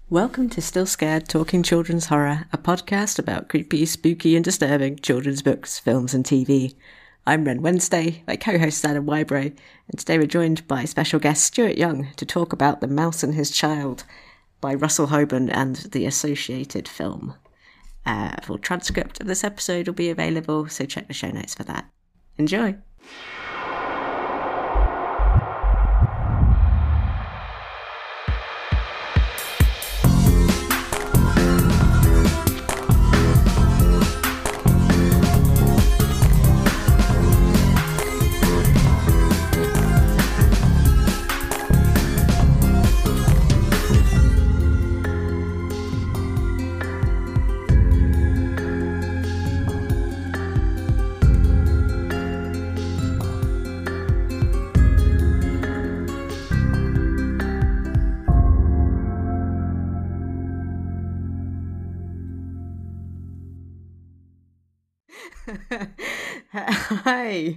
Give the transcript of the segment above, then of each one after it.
Welcome to Still Scared Talking Children's Horror, a podcast about creepy, spooky and disturbing children's books, films and TV. I'm Ren Wednesday, my co-host is Adam Wybrow, and today we're joined by special guest Stuart Young to talk about The Mouse and His Child by Russell Hoban and the associated film. A full transcript of this episode will be available, so check the show notes for that. Enjoy! Hi,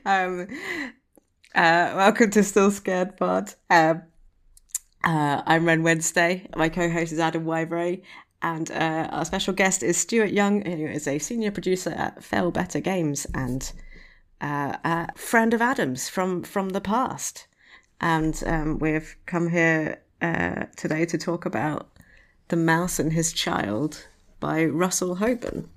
welcome to Still Scared Pod. I'm Ren Wednesday. My co-host is Adam Wybrow, and our special guest is Stuart Young, who is a senior producer at Fail Better Games and a friend of Adam's from the past. And we've come here today to talk about The Mouse and His Child by Russell Hoban.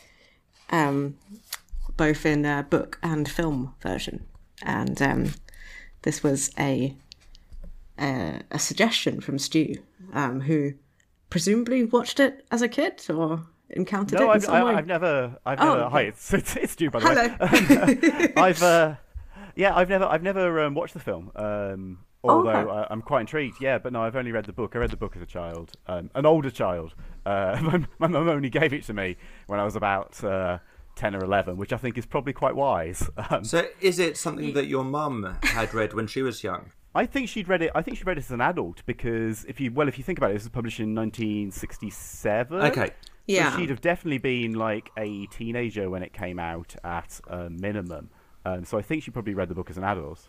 Both in book and film version, and this was a suggestion from Stu, who presumably watched it as a kid or encountered it in some way. I've never. Okay. Hi, it's Stu, by the way. I've never watched the film. Although I'm quite intrigued. Yeah, but no, I've only read the book. I read the book as a child, an older child. My mum only gave it to me when I was about 10 or 11, which I think is probably quite wise. So is it something that your mum had read when she was young? I think she'd read it. I think she read it as an adult because if you think about it, this was published in 1967. Okay. Yeah. So she'd have definitely been like a teenager when it came out at a minimum. So I think she probably read the book as an adult.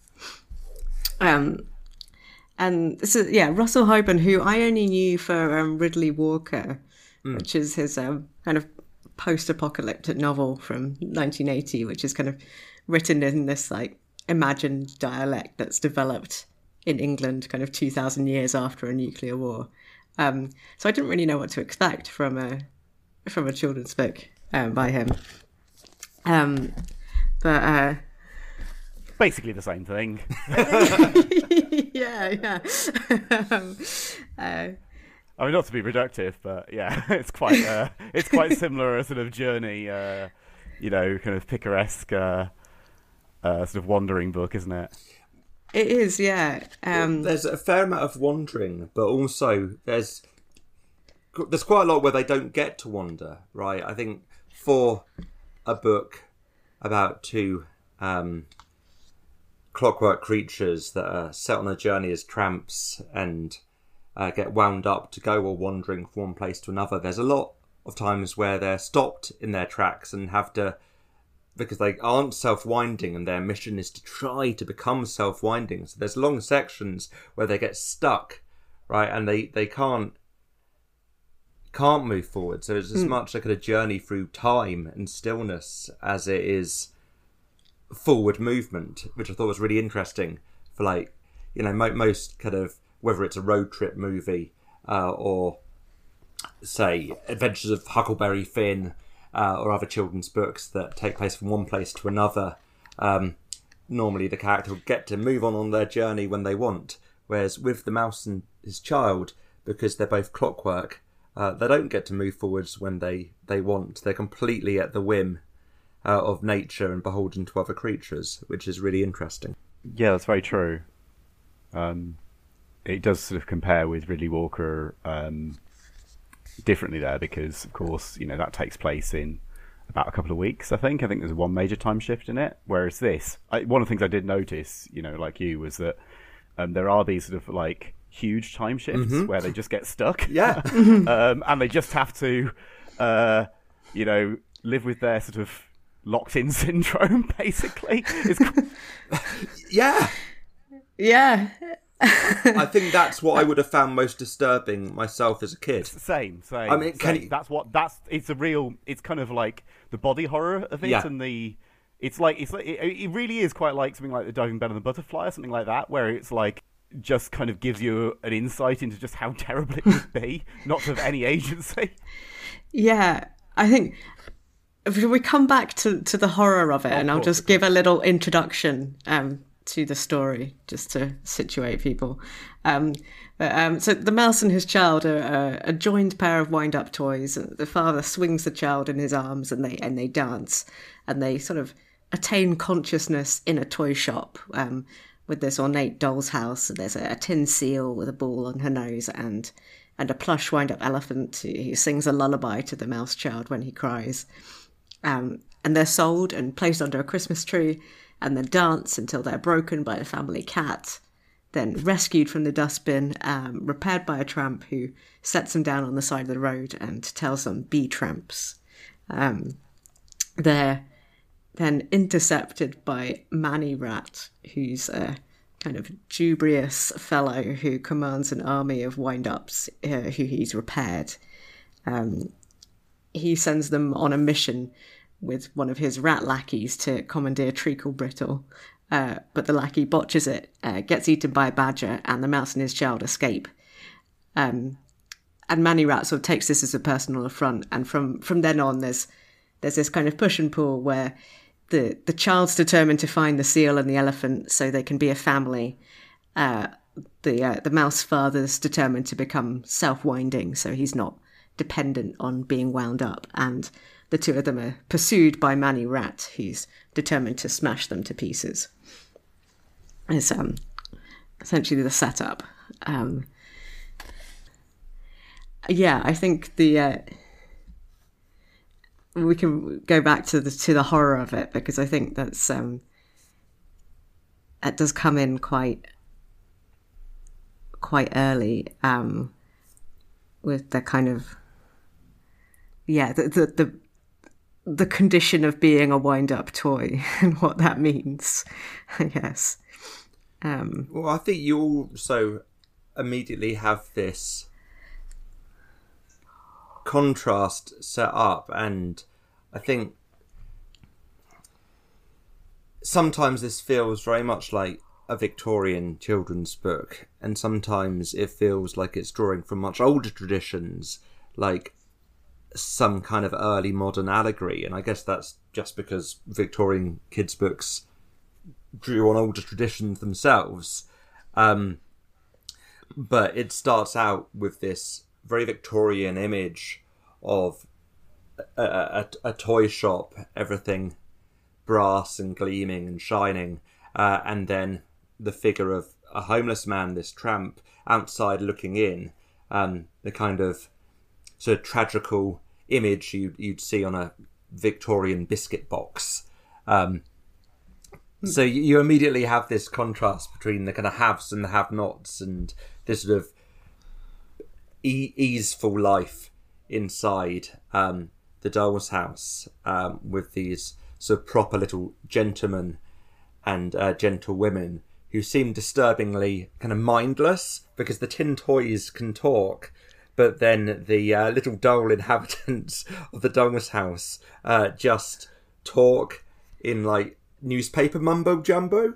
And this is Russell Hoban, who I only knew for Ridley Walker, which is his kind of post-apocalyptic novel from 1980, which is kind of written in this like imagined dialect that's developed in England kind of 2,000 years after a nuclear war. So I didn't really know what to expect from a children's book by him. But basically the same thing. yeah. I mean, not to be reductive, but yeah, it's quite similar a sort of journey, kind of picaresque, sort of wandering book, isn't it? It is, yeah. There's a fair amount of wandering, but also there's quite a lot where they don't get to wander, right? I think for a book about two clockwork creatures that are set on a journey as tramps and get wound up to go or wandering from one place to another, there's a lot of times where they're stopped in their tracks and have to, because they aren't self-winding and their mission is to try to become self-winding. So there's long sections where they get stuck, right, and they can't move forward. So it's as much like a journey through time and stillness as it is forward movement, which I thought was really interesting for most kind of, whether it's a road trip movie or, say, Adventures of Huckleberry Finn or other children's books that take place from one place to another. Normally the character will get to move on their journey when they want, whereas with The Mouse and His Child, because they're both clockwork, they don't get to move forwards when they want. They're completely at the whim of nature and beholden to other creatures, which is really interesting. Yeah, that's very true. It does sort of compare with Ridley Walker differently there because, of course, that takes place in about a couple of weeks, I think. I think there's one major time shift in it, whereas this... one of the things I did notice, like you, was that there are these sort of, like, huge time shifts where they just get stuck. Yeah. And they just have to, live with their sort of locked-in syndrome, basically. Yeah. Yeah. I think that's what I would have found most disturbing myself as a kid. Same. I mean, it's kind of like the body horror of it, and it really is quite like something like The Diving Bell and the Butterfly or something like that, where it's like just kind of gives you an insight into just how terrible it would be not to have any agency. Yeah, I think if we come back to the horror of it, and I'll just give a little introduction to the story, just to situate people. So the mouse and his child are a joined pair of wind-up toys. The father swings the child in his arms, and they dance, and they sort of attain consciousness in a toy shop with this ornate doll's house. There's a tin seal with a ball on her nose, and a plush wind-up elephant who sings a lullaby to the mouse child when he cries. And they're sold and placed under a Christmas tree, and then dance until they're broken by a family cat, then rescued from the dustbin, repaired by a tramp who sets them down on the side of the road and tells them, "Be tramps." They're then intercepted by Manny Rat, who's a kind of dubious fellow who commands an army of wind-ups who he's repaired. He sends them on a mission with one of his rat lackeys to commandeer Treacle Brittle, but the lackey botches it, gets eaten by a badger, and the mouse and his child escape. And Manny Rat sort of takes this as a personal affront, and from then on there's this kind of push and pull where the child's determined to find the seal and the elephant so they can be a family. The mouse father's determined to become self-winding, so he's not dependent on being wound up, and the two of them are pursued by Manny Rat, who's determined to smash them to pieces. It's essentially the setup. I think we can go back to the horror of it, because I think that's it does come in quite early with the kind of the condition of being a wind-up toy and what that means, I guess. Well, I think you also immediately have this contrast set up, and I think sometimes this feels very much like a Victorian children's book, and sometimes it feels like it's drawing from much older traditions, like some kind of early modern allegory. And I guess that's just because Victorian kids' books drew on older traditions themselves. But it starts out with this very Victorian image of a toy shop, everything brass and gleaming and shining, and then the figure of a homeless man, this tramp, outside looking in, the kind of sort of tragical image you'd see on a Victorian biscuit box. So you immediately have this contrast between the kind of haves and the have-nots, and this sort of easeful life inside the doll's house, with these sort of proper little gentlemen and gentlewomen who seem disturbingly kind of mindless, because the tin toys can talk, but then the little doll inhabitants of the doll's house just talk in like newspaper mumbo jumbo.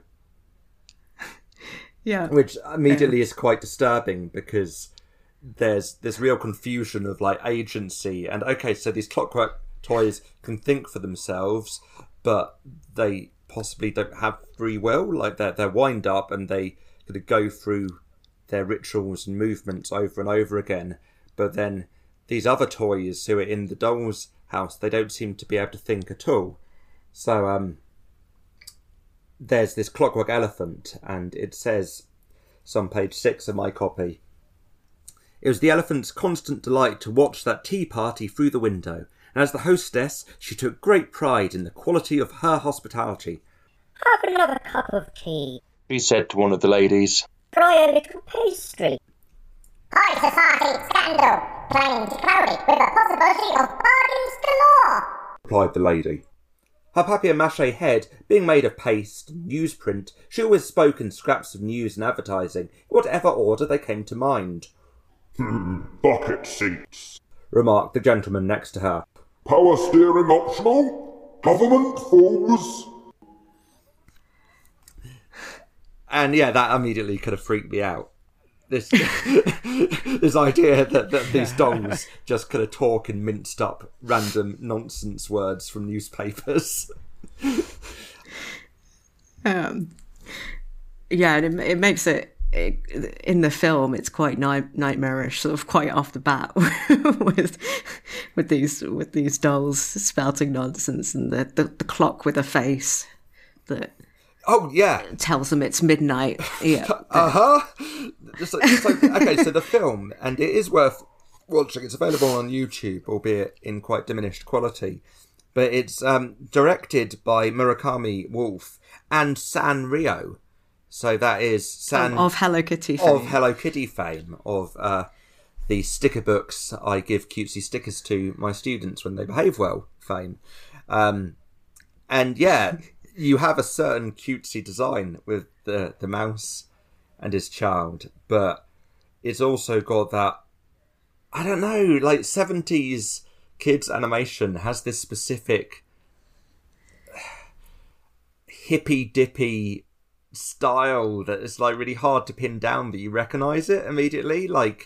Yeah, which immediately is quite disturbing, because there's this real confusion of like agency, and okay, so these clockwork toys can think for themselves, but they possibly don't have free will. Like they're wind up, and they kind of go through their rituals and movements over and over again. But then these other toys who are in the doll's house, they don't seem to be able to think at all. So there's this clockwork elephant, and it says, it's on page 6 of my copy, "It was the elephant's constant delight to watch that tea party through the window, and as the hostess, she took great pride in the quality of her hospitality." "Have another cup of tea," he said to one of the ladies. "Try a little pastry." "High society scandal, plain to cloudy, with the possibility of bargains galore," replied the lady. Her papier-mâché head being made of paste and newsprint, she always spoke in scraps of news and advertising, in whatever order they came to mind. Bucket seats. Remarked the gentleman next to her. Power steering optional. Government forms. And yeah, that immediately could have freaked me out. This this idea that these dongs just kind of talk in minced up random nonsense words from newspapers. Yeah, and it makes it in the film. It's quite nightmarish, sort of quite off the bat with these dolls spouting nonsense, and the clock with a face that. Oh yeah, tells them it's midnight. Yeah. Okay, so the film, and it is worth watching. It's available on YouTube, albeit in quite diminished quality. But it's directed by Murakami Wolf and Sanrio. So that is of Hello Kitty fame. Of Hello Kitty fame, of the sticker books I give cutesy stickers to my students when they behave well fame. And yeah, you have a certain cutesy design with the mouse and his child, but it's also got that, I don't know, like 70s kids animation has this specific hippy-dippy style that is like really hard to pin down, but you recognise it immediately. Like,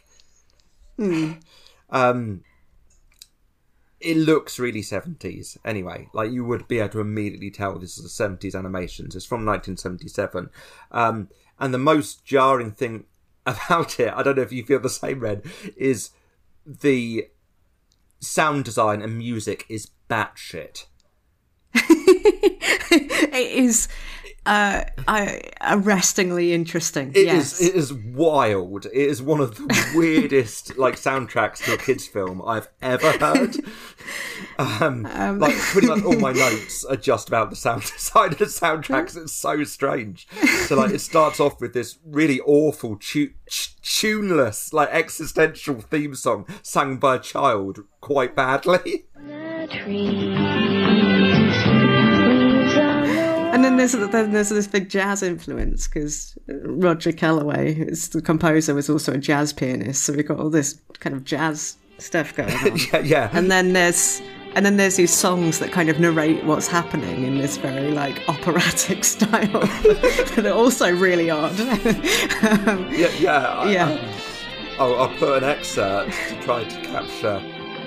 it looks really 70s anyway. Like, you would be able to immediately tell this is a 70s animation. It's from 1977. And the most jarring thing about it, I don't know if you feel the same, Red, is the sound design and music is batshit. It is arrestingly interesting. It is wild. It is one of the weirdest like soundtracks to a kids' film I've ever heard. Like pretty much all my notes are just about the sound design of the soundtracks. It's so strange. So like it starts off with this really awful tuneless like existential theme song sung by a child quite badly. And then there's this big jazz influence because Roger Kellaway, who's the composer, was also a jazz pianist. So we've got all this kind of jazz stuff going on. yeah. And then there's these songs that kind of narrate what's happening in this very like operatic style that are also really odd. I'll put an excerpt to try to capture.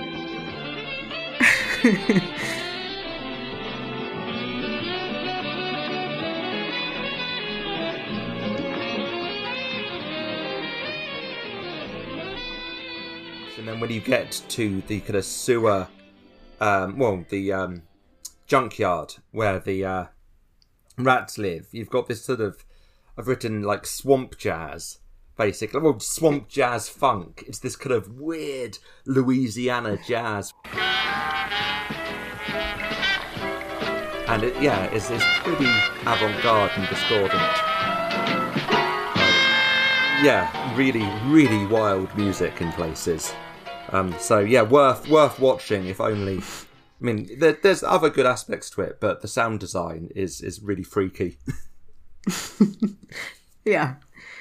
And then when you get to the kind of sewer, the junkyard where the rats live, you've got this sort of, I've written like swamp jazz, basically. Well, swamp jazz funk. It's this kind of weird Louisiana jazz. And it's pretty avant-garde and discordant. Really, really wild music in places. Worth watching, if only. I mean, there's other good aspects to it, but the sound design is really freaky. Yeah.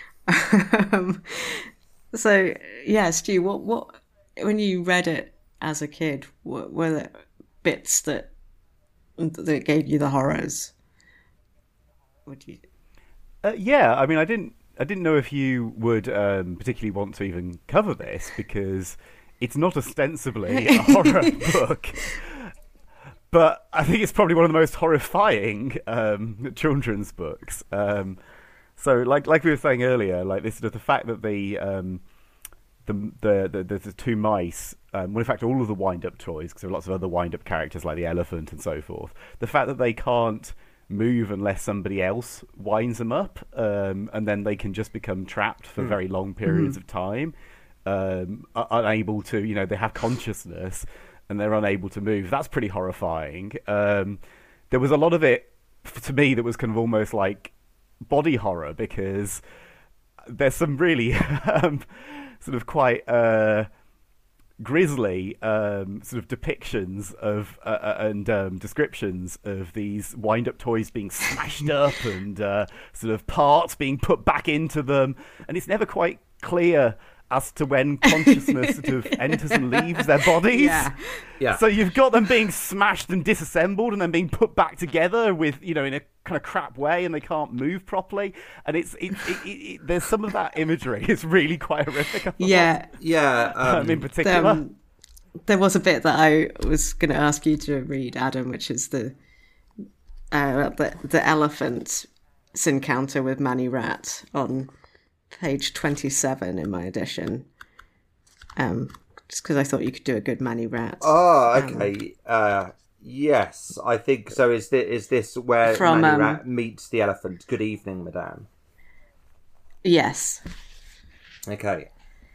So, yeah, Stu, what when you read it as a kid, what were the bits that gave you the horrors? Would you? Yeah, I mean, I didn't know if you would particularly want to even cover this because it's not ostensibly a horror book, but I think it's probably one of the most horrifying children's books. So, like we were saying earlier, like this the fact that the two mice, well, in fact, all of the wind-up toys, because there are lots of other wind-up characters like the elephant and so forth. The fact that they can't move unless somebody else winds them up, and then they can just become trapped for very long periods of time, unable to, they have consciousness and they're unable to move. That's pretty horrifying. There was a lot of it, to me, that was kind of almost like body horror, because there's some really sort of quite grisly sort of depictions of and descriptions of these wind-up toys being smashed up and sort of parts being put back into them, and it's never quite clear as to when consciousness sort of enters and leaves their bodies. Yeah. So you've got them being smashed and disassembled and then being put back together with, in a kind of crap way, and they can't move properly. And there's some of that imagery. It's really quite horrific. I thought. Yeah. In particular. There was a bit that I was going to ask you to read, Adam, which is the elephant's encounter with Manny Rat on page 27 in my edition. Just because I thought you could do a good Manny Rat. Oh, okay. Yes, I think so. Is this where Manny Rat meets the elephant? Good evening, madame. Yes. Okay.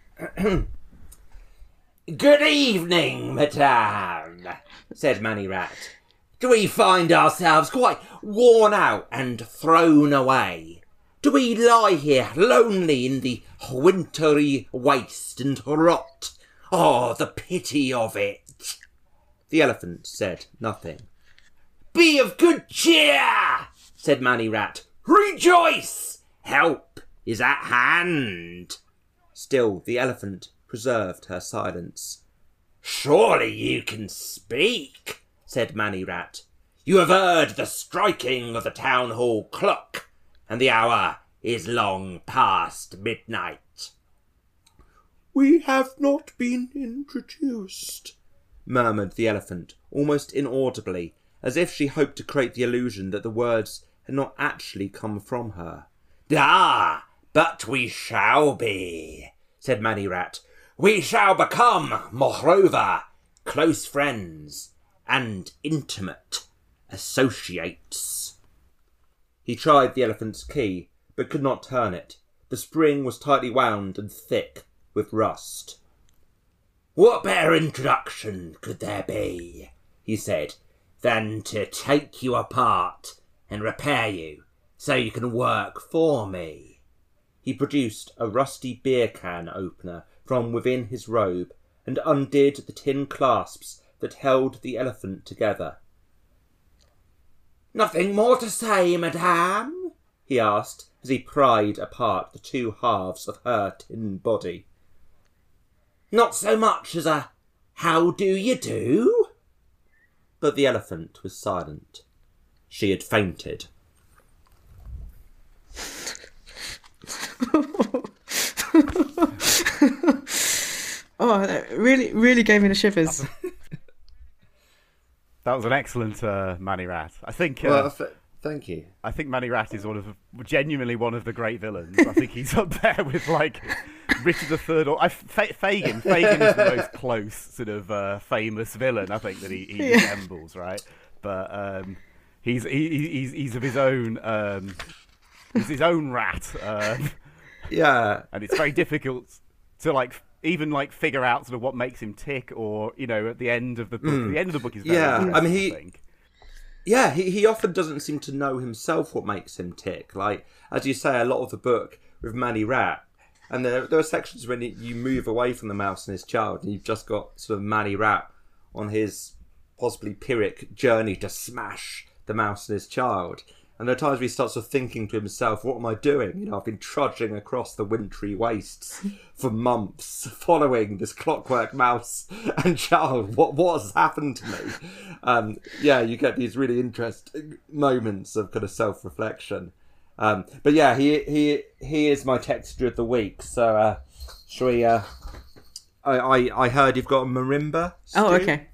Good evening, madame, said Manny Rat. Do we find ourselves quite worn out and thrown away? Do we lie here lonely in the wintry waste and rot? Oh, the pity of it! The elephant said nothing. Be of good cheer, said Manny Rat. Rejoice! Help is at hand. Still, the elephant preserved her silence. Surely you can speak, said Manny Rat. You have heard the striking of the town hall clock, and the hour is long past midnight. We have not been introduced, murmured the elephant, almost inaudibly, as if she hoped to create the illusion that the words had not actually come from her. Ah, but we shall be, said Manny Rat. We shall become, moreover, close friends and intimate associates. He tried the elephant's key, but could not turn it. The spring was tightly wound and thick with rust. What better introduction could there be, he said, than to take you apart and repair you so you can work for me? He produced a rusty beer can opener from within his robe and undid the tin clasps that held the elephant together. Nothing more to say, madame? He asked as he pried apart the two halves of her tin body. Not so much as a how do you do? But the elephant was silent. She had fainted. Oh, that really gave me the shivers. That was an excellent Manny Rat. I think. Thank you. I think Manny Rat is genuinely one of the great villains. I think he's up there with like Richard III or Fagin. Fagin is the most close sort of famous villain I think that he resembles, right? But he's of his own. He's his own rat. Yeah, and it's very difficult to even figure out sort of what makes him tick, or at the end of the book. The end of the book is very I mean I think. Yeah, he often doesn't seem to know himself what makes him tick. Like, as you say, a lot of the book with Manny Rat, and there are sections when you move away from the mouse and his child, and you've just got sort of Manny Rat on his possibly Pyrrhic journey to smash the mouse and his child. And there are times where he starts sort of thinking to himself, what am I doing? I've been trudging across the wintry wastes for months, following this clockwork mouse and child. What has happened to me? You get these really interesting moments of kind of self-reflection. But yeah, he is my texture of the week. So shall we... I heard you've got a marimba, Stu? Oh, okay.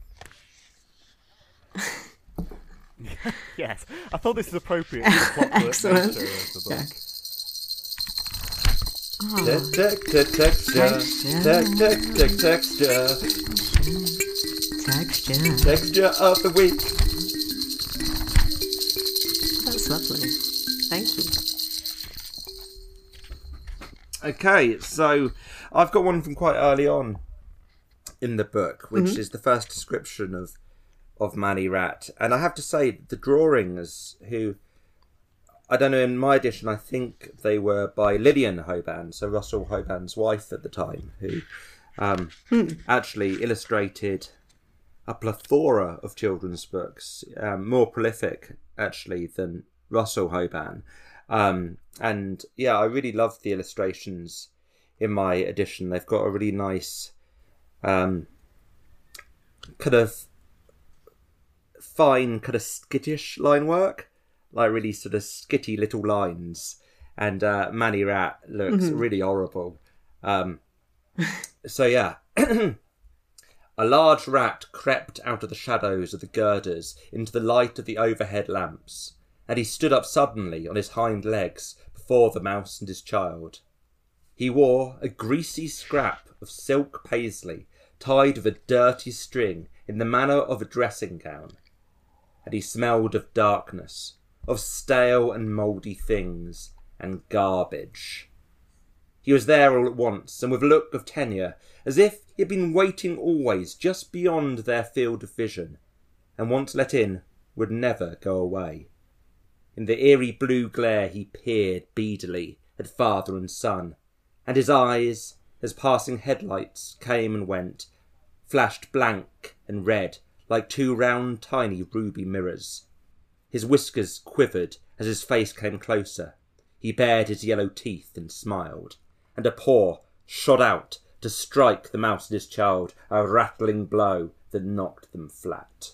Yes, I thought this was appropriate for the clockwork Excellent. nature of the book. Texture of the week. That's lovely. Thank you. Okay, so I've got one from quite early on in the book, which is the first description of Manny Rat. And I have to say, the drawings, who, I don't know, in my edition, I think they were by Lillian Hoban, so Russell Hoban's wife at the time, who actually illustrated a plethora of children's books, more prolific actually than Russell Hoban. And yeah, I really love the illustrations in my edition. They've got a really nice kind of fine, kind of skittish line work, like really sort of skitty little lines. And Manny Rat looks really horrible. So yeah. A large rat crept out of the shadows of the girders into the light of the overhead lamps, and he stood up suddenly on his hind legs before the mouse and his child. He wore a greasy scrap of silk paisley tied with a dirty string in the manner of a dressing gown, and he smelled of darkness, of stale and mouldy things, and garbage. He was there all at once, and with a look of tenure, as if he had been waiting always just beyond their field of vision, and once let in, would never go away. In the eerie blue glare he peered beadily at father and son, and his eyes, as passing headlights came and went, flashed blank and red like two round tiny ruby mirrors. His whiskers quivered as his face came closer. He bared his yellow teeth and smiled, and a paw shot out to strike the mouse and his child a rattling blow that knocked them flat.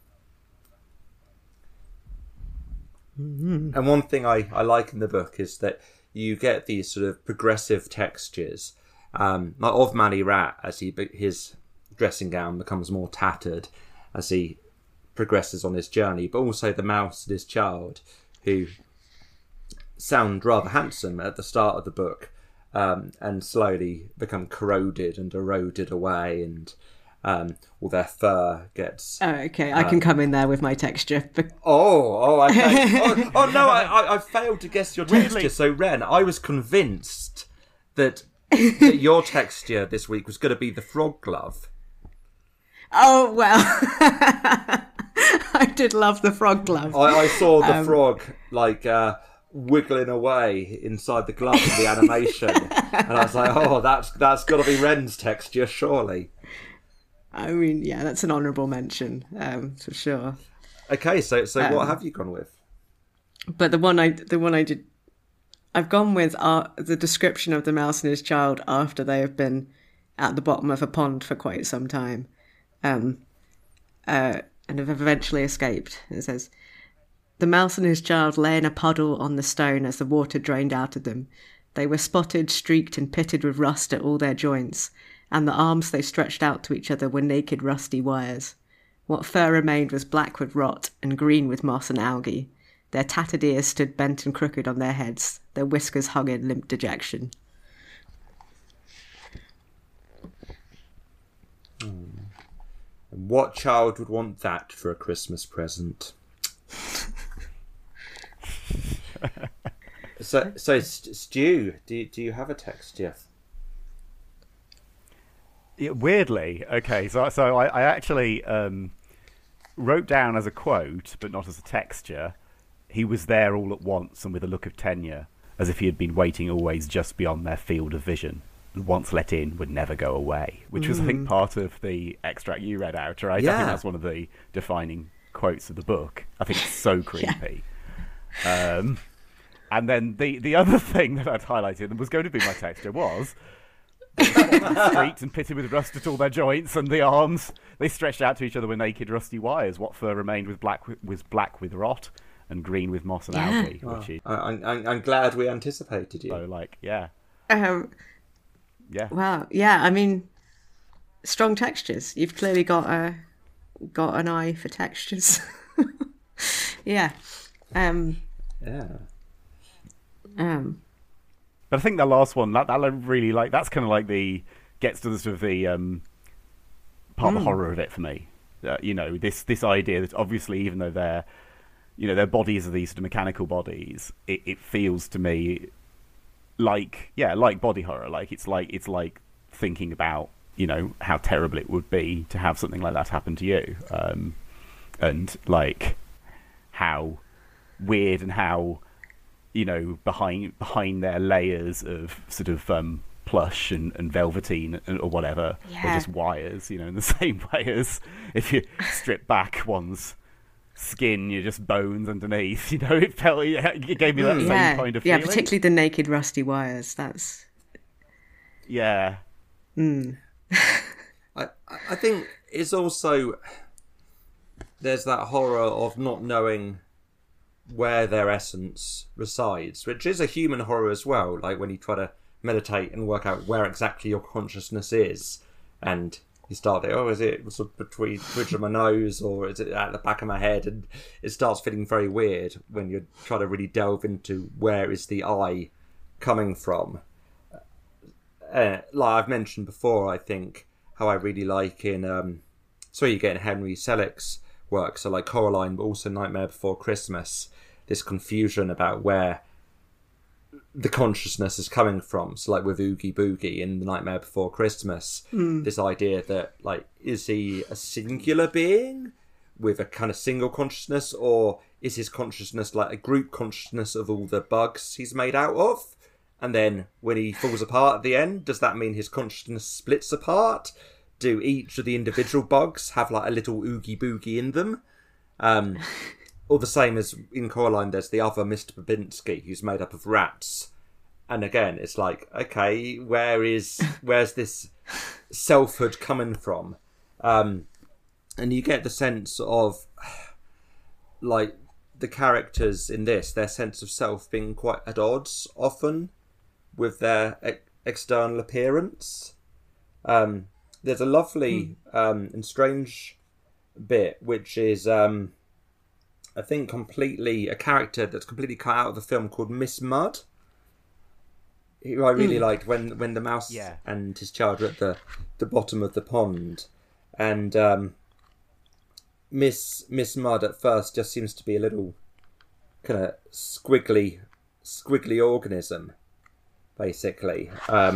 And one thing I like in the book is that you get these sort of progressive textures of Manny Rat as his dressing gown becomes more tattered as he progresses on his journey, but also the mouse and his child, who sound rather handsome at the start of the book, and slowly become corroded and eroded away, and all their fur gets... Oh, okay. I can come in there with my texture. Okay. Oh, no, I failed to guess your texture. Really? So, Ren, I was convinced that your texture this week was going to be the frog glove. Oh, well. I did love the frog glove. I saw the frog, wiggling away inside the glove of the animation. And I was like, oh, that's got to be Ren's texture, surely. I mean, yeah, that's an honourable mention, for sure. Okay, so what have you gone with? But the one I did, I've gone with the description of the mouse and his child after they have been at the bottom of a pond for quite some time, and have eventually escaped. It says, "The mouse and his child lay in a puddle on the stone as the water drained out of them. They were spotted, streaked, and pitted with rust at all their joints, and the arms they stretched out to each other were naked, rusty wires. What fur remained was black with rot and green with moss and algae. Their tattered ears stood bent and crooked on their heads. Their whiskers hung in limp dejection." And what child would want that for a Christmas present? So Stu, do you have a texture? Yeah, weirdly, okay. So I actually wrote down as a quote, but not as a texture. He was there all at once and with a look of tenure, as if he had been waiting always just beyond their field of vision, and once let in would never go away. Which was, I think, part of the extract you read out, right? Yeah. I think that's one of the defining quotes of the book. I think it's so creepy. And then the other thing that I'd highlighted and was going to be my texture was streaked and pitted with rust at all their joints, and the arms they stretched out to each other with naked rusty wires. What fur remained was black with rot and green with moss and algae. Wow. Which is, I'm glad we anticipated you. so yeah. Wow, yeah. I mean, strong textures. You've clearly got an eye for textures. Yeah. Yeah. But I think the last one that I really like. That's kind of like gets to the sort of the part of the horror of it for me. This idea that obviously, even though their bodies are these sort of mechanical bodies, it feels to me like body horror. Like it's like thinking about how terrible it would be to have something like that happen to you, and like how weird and how behind their layers of sort of plush and velveteen or whatever. Yeah. They're just wires, in the same way as if you strip back one's skin, you're just bones underneath. It gave me that same kind of feeling. Yeah, particularly the naked rusty wires. That's yeah. I think it's also there's that horror of not knowing where their essence resides, which is a human horror as well. Like when you try to meditate and work out where exactly your consciousness is, and you start there, is it sort of between the bridge of my nose, or is it at the back of my head? And it starts feeling very weird when you try to really delve into where is the I coming from. Like I've mentioned before, I think how I really like in so you get in Henry Selick's work, so like Coraline, but also Nightmare Before Christmas, this confusion about where the consciousness is coming from. So like with Oogie Boogie in The Nightmare Before Christmas, this idea that like, is he a singular being with a kind of single consciousness, or is his consciousness like a group consciousness of all the bugs he's made out of? And then when he falls apart at the end, does that mean his consciousness splits apart? Do each of the individual bugs have like a little Oogie Boogie in them? Or the same as in Coraline, there's the other Mr. Babinski, who's made up of rats. And again, it's like, okay, where's this selfhood coming from? And you get the sense of, like, the characters in this, their sense of self being quite at odds often with their external appearance. There's a lovely and strange bit, which is, I think, completely a character that's completely cut out of the film called Miss Mudd, who I really liked when the mouse and his child are at the bottom of the pond. And Miss Mudd at first just seems to be a little kind of squiggly organism, basically.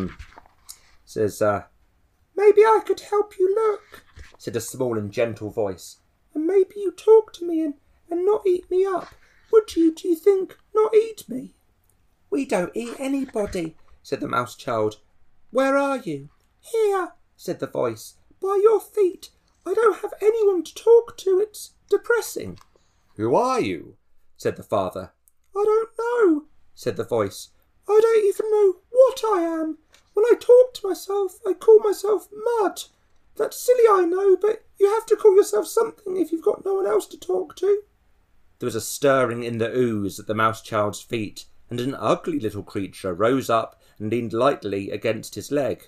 Says, maybe I could help you look, said a small and gentle voice. And maybe you talk to me and not eat me up. Would you, do you think, not eat me? We don't eat anybody, said the mouse child. Where are you? Here, said the voice. By your feet. I don't have anyone to talk to. It's depressing. Who are you? Said the father. I don't know, said the voice. I don't even know what I am. When I talk to myself, I call myself Mud. That's silly, I know, but you have to call yourself something if you've got no one else to talk to. There was a stirring in the ooze at the mouse child's feet, and an ugly little creature rose up and leaned lightly against his leg.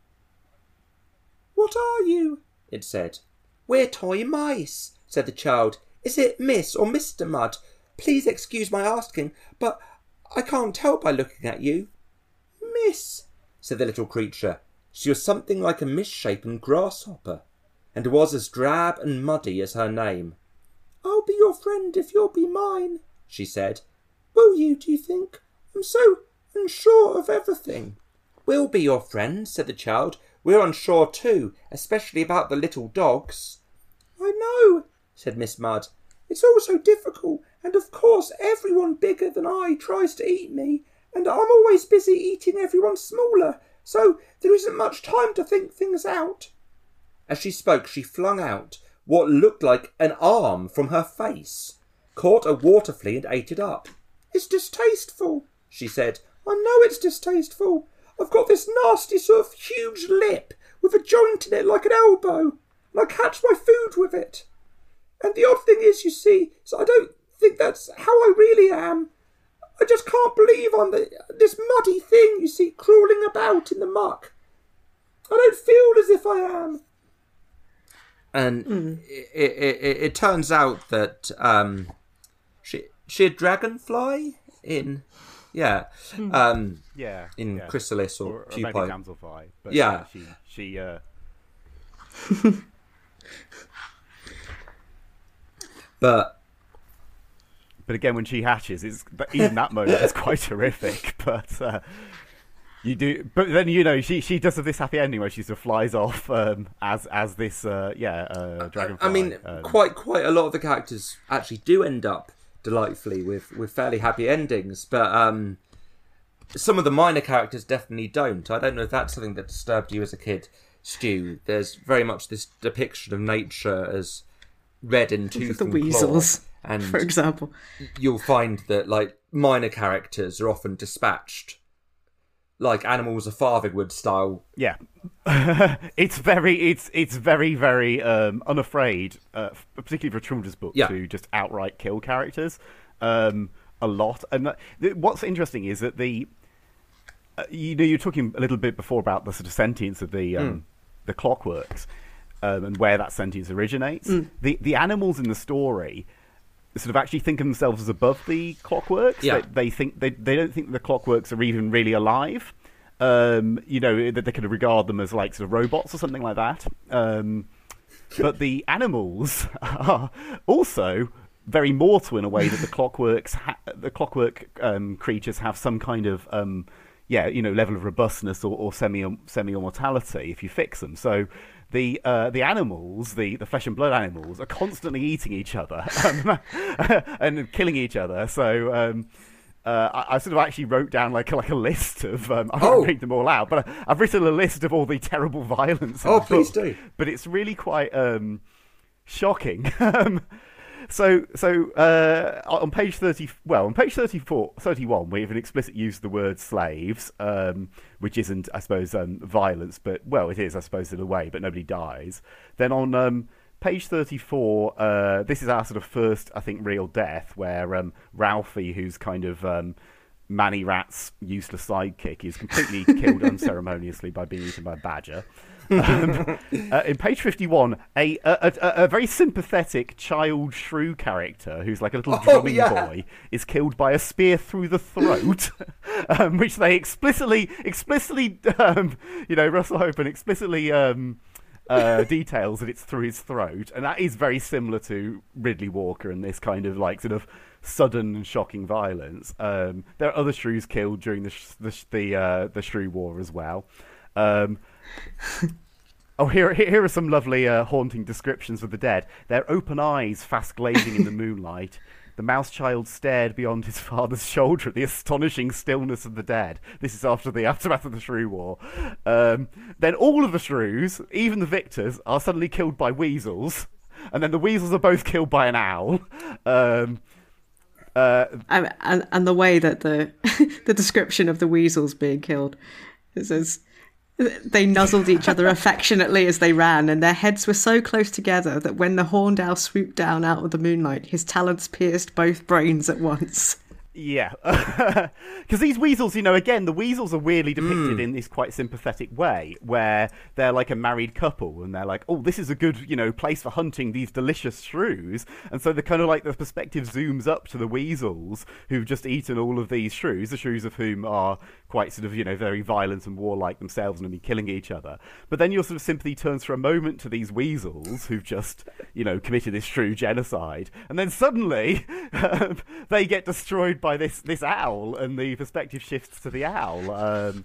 What are you? It said. We're toy mice, said the child. Is it Miss or Mr. Mudd? Please excuse my asking, but I can't tell by looking at you. Miss, said the little creature. She was something like a misshapen grasshopper, and was as drab and muddy as her name. I'll be your friend if you'll be mine, she said. Will you, do you think? I'm so unsure of everything. We'll be your friend, said the child. We're unsure too, especially about the little dogs. I know, said Miss Mudd. It's all so difficult, and of course everyone bigger than I tries to eat me, and I'm always busy eating everyone smaller, so there isn't much time to think things out. As she spoke, she flung out what looked like an arm from her face, caught a water flea and ate it up. It's distasteful, she said. I know it's distasteful. I've got this nasty sort of huge lip with a joint in it like an elbow, and I catch my food with it. And the odd thing is, you see, so I don't think that's how I really am. I just can't believe I'm this muddy thing, you see, crawling about in the muck. I don't feel as if I am. And it turns out that she had dragonfly in Chrysalis or maybe Pupae. damselfly. But Yeah. She But again, when she hatches, even that moment is quite horrific. But then she does have this happy ending where she sort of flies off as this dragonfly. I mean, quite a lot of the characters actually do end up delightfully with fairly happy endings. But some of the minor characters definitely don't. I don't know if that's something that disturbed you as a kid, Stu. There's very much this depiction of nature as red in tooth The and weasels, claw, and for example. you'll find that like minor characters are often dispatched like Animals of Farthingwood style. Yeah, it's very unafraid, particularly for a children's book, to just outright kill characters a lot. And what's interesting is that you're talking a little bit before about the sort of sentience of the clockworks and where that sentience originates. The animals in the story sort of actually think of themselves as above the clockworks. Yeah. They think they don't think the clockworks are even really alive. That they could regard them as like sort of robots or something like that. But the animals are also very mortal in a way that the clockwork creatures have some kind of level of robustness or semi-immortality if you fix them. So the animals, the flesh and blood animals, are constantly eating each other and killing each other. So I sort of actually wrote down like a list of. I won't read them all out, but I've written a list of all the terrible violence. Please do. But it's really quite shocking. So on page 31, we have an explicit use of the word slaves, which isn't, I suppose, violence, but, well, it is, I suppose, in a way, but nobody dies. Then on page 34, this is our sort of first, I think, real death, where Ralphie, who's kind of Manny Rat's useless sidekick, is completely killed unceremoniously by being eaten by a badger. In page 51, a very sympathetic child shrew character who's like a little drumming boy is killed by a spear through the throat, which they explicitly, Russell Hopen explicitly details that it's through his throat, and that is very similar to Ridley Walker and this kind of like sort of sudden and shocking violence. There are other shrews killed during the Shrew War as well. Here are some lovely haunting descriptions of the dead. Their open eyes fast glazing in the moonlight. The mouse child stared beyond his father's shoulder at the astonishing stillness of the dead. This is after the aftermath of the Shrew War. Then all of the shrews, even the victors, are suddenly killed by weasels. And then the weasels are both killed by an owl. And the way that the description of the weasels being killed, it says they nuzzled each other affectionately as they ran, and their heads were so close together that when the horned owl swooped down out of the moonlight, his talons pierced both brains at once. Yeah, because these weasels, again, the weasels are weirdly depicted in this quite sympathetic way, where they're like a married couple, and they're like, oh, this is a good, place for hunting these delicious shrews, and so the kind of like the perspective zooms up to the weasels who've just eaten all of these shrews, the shrews of whom are quite sort of, very violent and warlike themselves and will be killing each other. But then your sort of sympathy turns for a moment to these weasels who've just, committed this shrew genocide, and then suddenly they get destroyed by this owl, and the perspective shifts to the owl.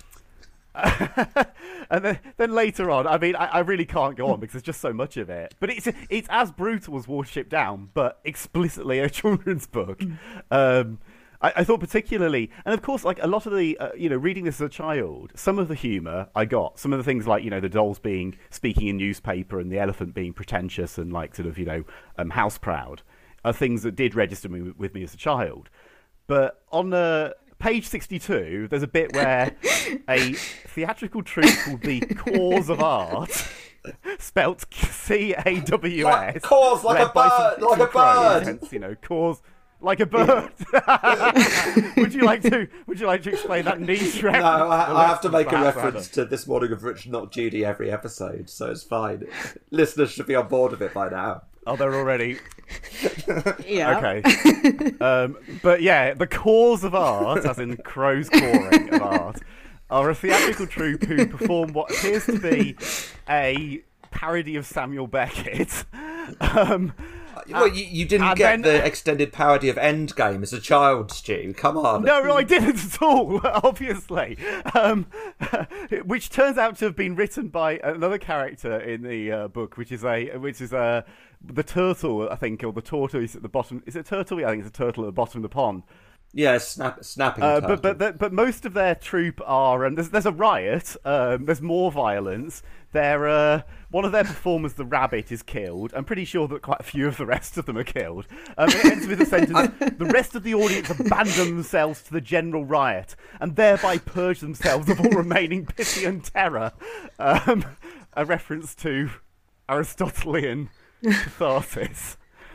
And then later on, I mean, I really can't go on because there's just so much of it. But it's as brutal as Watership Down, but explicitly a children's book. I thought particularly, and of course, like a lot of the, reading this as a child, some of the humour I got, some of the things like, the dolls speaking in newspaper and the elephant being pretentious and like sort of, house proud, are things that did register with me as a child. But on page 62, there's a bit where a theatrical troupe called the Cause of Art, spelt C-A-W-S, cause like a bird, like a bird. Hence, cause like a bird. Would you like to explain that niche reference? No, I have to make a reference to This Morning of Rich Not Judy every episode, so it's fine. Listeners should be on board with it by now. Oh, they're already... Yeah. Okay. But yeah, the Cause of Art, as in Crow's cawing of art, are a theatrical troupe who perform what appears to be a parody of Samuel Beckett. Well, you didn't get the extended parody of Endgame as a child, Stu. Come on. No, I didn't at all, obviously. Which turns out to have been written by another character in the book, which is the turtle, I think, or the tortoise at the bottom. Is it turtle? Yeah, I think it's a turtle at the bottom of the pond. Yeah, snapping turtle. But most of their troop are, and there's a riot. There's more violence. One of their performers, the rabbit, is killed. I'm pretty sure that quite a few of the rest of them are killed. It ends with the sentence: "The rest of the audience abandon themselves to the general riot and thereby purge themselves of all remaining pity and terror." A reference to Aristotelian catharsis.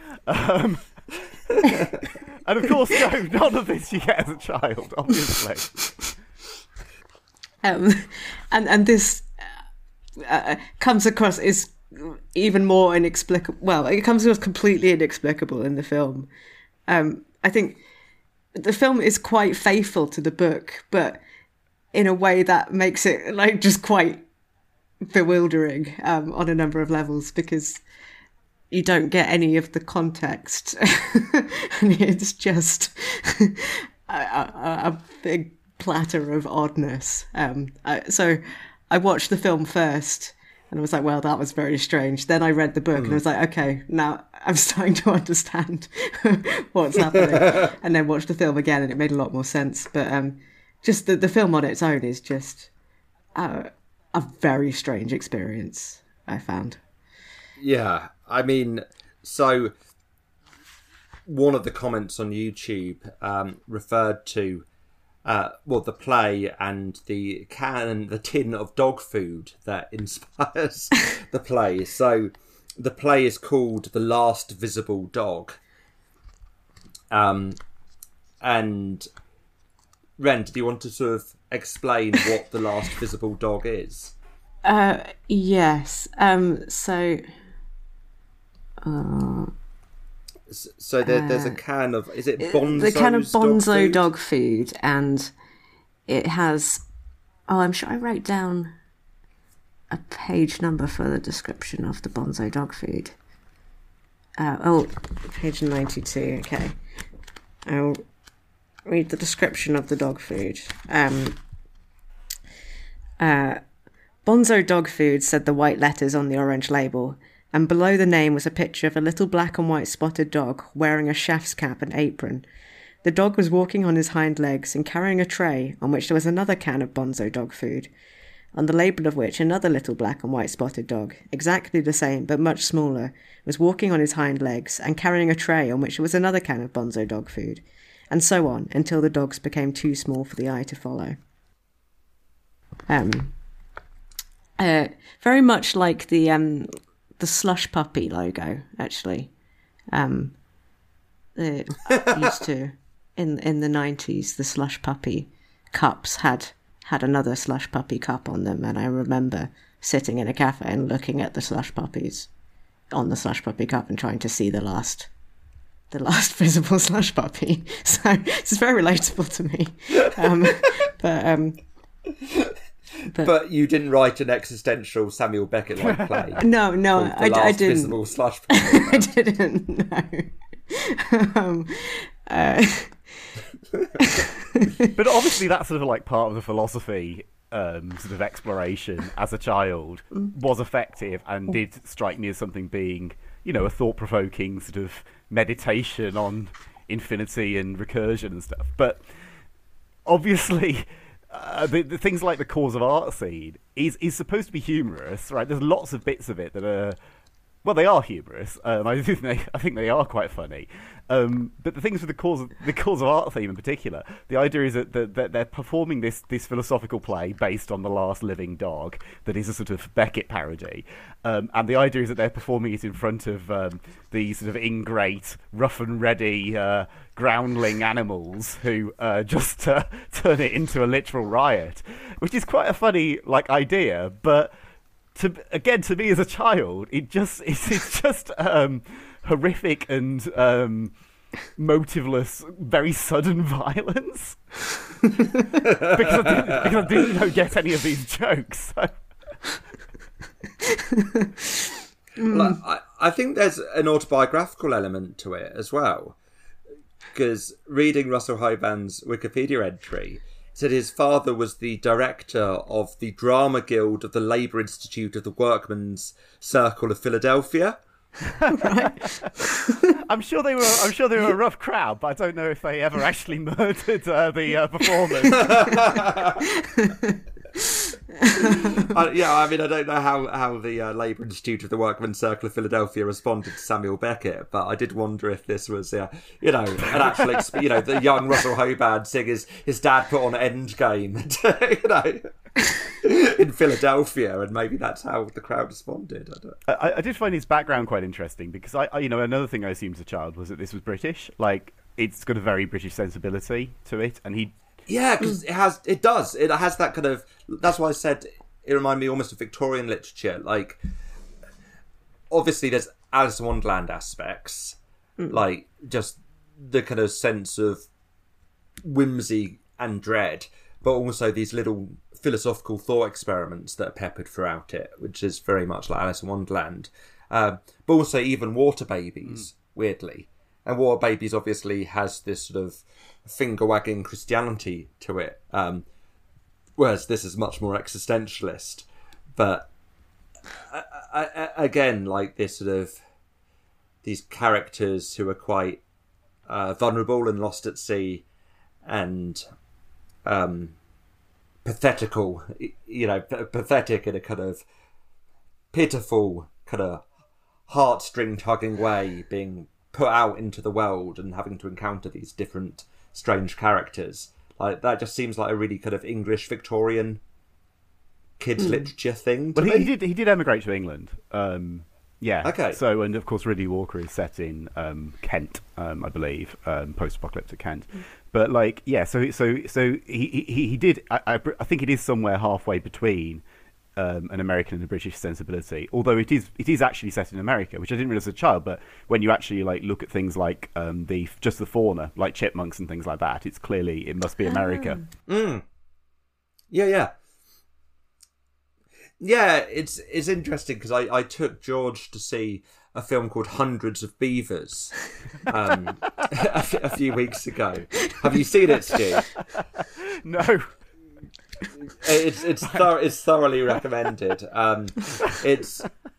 And of course, no, none of this you get as a child, obviously. And this comes across is even more inexplicable. Well, it comes across completely inexplicable in the film. I think the film is quite faithful to the book, but in a way that makes it like just quite bewildering on a number of levels, because you don't get any of the context. And it's just a big platter of oddness. So I watched the film first and I was like, well, that was very strange. Then I read the book and I was like, okay, now I'm starting to understand what's happening. And then watched the film again and it made a lot more sense. But just the film on its own is just a very strange experience, I found. Yeah, I mean, so one of the comments on YouTube referred to the play and the tin of dog food that inspires the play. So the play is called The Last Visible Dog. And Ren, do you want to sort of explain what The Last Visible Dog is? Yes. So there's a can of, is it Bonzo's the can of Bonzo dog food? and it has, I'm sure I wrote down a page number for the description of the Bonzo dog food. Page 92, okay. I'll read the description of the dog food. Bonzo dog food, said the white letters on the orange label, and below the name was a picture of a little black and white spotted dog wearing a chef's cap and apron. The dog was walking on his hind legs and carrying a tray on which there was another can of Bonzo dog food, on the label of which another little black and white spotted dog, exactly the same but much smaller, was walking on his hind legs and carrying a tray on which there was another can of Bonzo dog food, and so on until the dogs became too small for the eye to follow. Very much like the Slush Puppy logo, actually. Used to in the 90s, the Slush Puppy cups had another Slush Puppy cup on them, and I remember sitting in a cafe and looking at the Slush Puppies on the Slush Puppy cup and trying to see the last visible Slush Puppy. So it's very relatable to me. But you didn't write an existential Samuel Beckett-like play. No, I didn't. Visible Slush Puppy. I didn't. No. But obviously that's sort of like part of the philosophy sort of exploration as a child was effective and did strike me as something being, a thought-provoking sort of meditation on infinity and recursion and stuff. But obviously the things like the Cause of Art scene is supposed to be humorous, right? There's lots of bits of it that are, well, they are humorous. I think they are quite funny. But the things with the Cause of Art theme in particular, the idea is that they're performing this philosophical play based on The Last Living Dog that is a sort of Beckett parody. And the idea is that they're performing it in front of these sort of ingrate, rough and ready groundling animals who just turn it into a literal riot, which is quite a funny idea, but to me as a child, it's just horrific and motiveless, very sudden violence. because I didn't get any of these jokes. So. I think there's an autobiographical element to it as well, because reading Russell Hoban's Wikipedia entry, said his father was the director of the Drama Guild of the Labour Institute of the Workmen's Circle of Philadelphia, Right? I'm sure they were a rough crowd, but I don't know if they ever actually murdered the performers. I mean, I don't know how the Labour Institute of the Workmen's Circle of Philadelphia responded to Samuel Beckett, but I did wonder if this was, an actual, the young Russell Hobart seeing his dad put on Endgame, in Philadelphia, and maybe that's how the crowd responded. I did find his background quite interesting because I another thing I assumed as a child was that this was British. Like, it's got a very British sensibility to it, and he. Yeah, because it has that kind of. That's why I said it reminded me almost of Victorian literature. Like, obviously, there's Alice in Wonderland aspects, like just the kind of sense of whimsy and dread, but also these little philosophical thought experiments that are peppered throughout it, which is very much like Alice in Wonderland. But also even Water Babies, weirdly. And Water Babies obviously has this sort of finger-wagging Christianity to it, whereas this is much more existentialist. But again, like this sort of these characters who are quite vulnerable and lost at sea, and pathetical, pathetic in a kind of pitiful, kind of heartstring-tugging way, being put out into the world and having to encounter these different strange characters. Like, that just seems like a really kind of English Victorian kids literature thing to me. He did emigrate to England. Yeah. Okay. So, and of course, Ridley Walker is set in Kent, I believe, post-apocalyptic Kent. But like, yeah. So he did. I think it is somewhere halfway between an American and a British sensibility. Although it is actually set in America, which I didn't realize as a child. But when you actually like look at things like the fauna, like chipmunks and things like that, it must be America. Yeah. Yeah, it's interesting because I took George to see a film called Hundreds of Beavers a few weeks ago. Have you seen it, Stu? No. It's thoroughly recommended. It's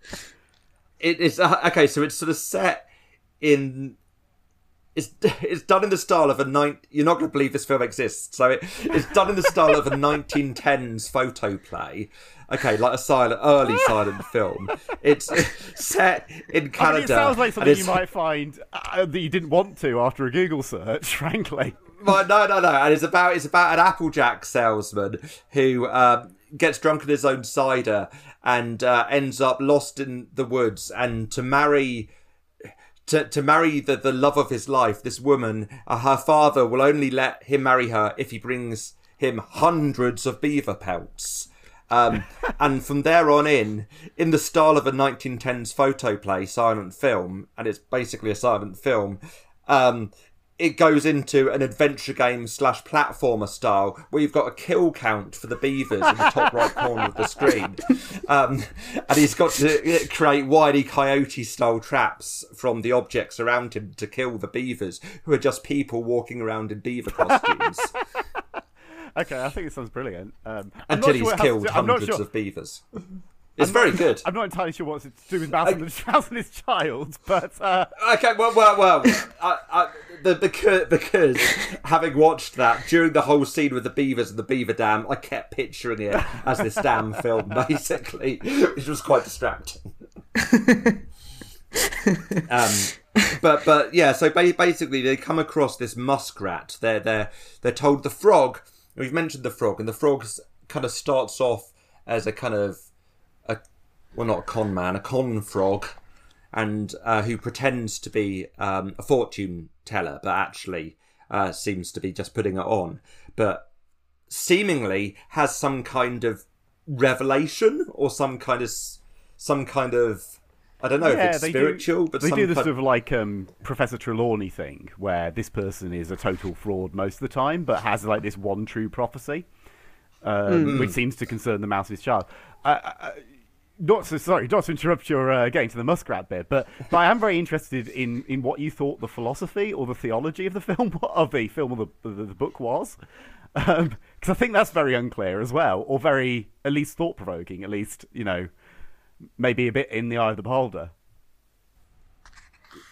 okay. So it's sort of set in. It's done in the style of you're not going to believe this film exists. So it's done in the style of a 1910s photo play. Okay, like early silent film. It's set in Canada. I mean, it sounds like something you might find that you didn't want to after a Google search, frankly. Well, no. And it's about an Applejack salesman who gets drunk in his own cider and ends up lost in the woods. And to marry the love of his life, this woman, her father will only let him marry her if he brings him hundreds of beaver pelts. And from there on in the style of a 1910s photo play, silent film, and it's basically a silent film, it goes into an adventure game / platformer style where you've got a kill count for the beavers in the top right corner of the screen. And he's got to create Wile E. Coyote style traps from the objects around him to kill the beavers, who are just people walking around in beaver costumes. Okay, I think it sounds brilliant. Until he's killed hundreds of beavers. It's very good. I'm not entirely sure what it's to do with Bowser his child, but... Okay, well, because having watched that, during the whole scene with the beavers and the beaver dam, I kept picturing it as this damn film, basically, which was quite distracting. But yeah, so basically they come across this muskrat. They're told the frog... We've mentioned the frog, and the frog kind of starts off as a kind of... not a con man, a con frog, and who pretends to be a fortune teller, but actually seems to be just putting it on. But seemingly has some kind of revelation or some kind of I don't know if it's spiritual, but they do this sort of like Professor Trelawney thing, where this person is a total fraud most of the time, but has like this one true prophecy, which seems to concern the mouse of his child. Not to interrupt your getting to the muskrat bit, but I am very interested in what you thought the philosophy or the theology of the film or the book was, because I think that's very unclear as well, or very at least thought provoking, at least maybe a bit in the eye of the beholder.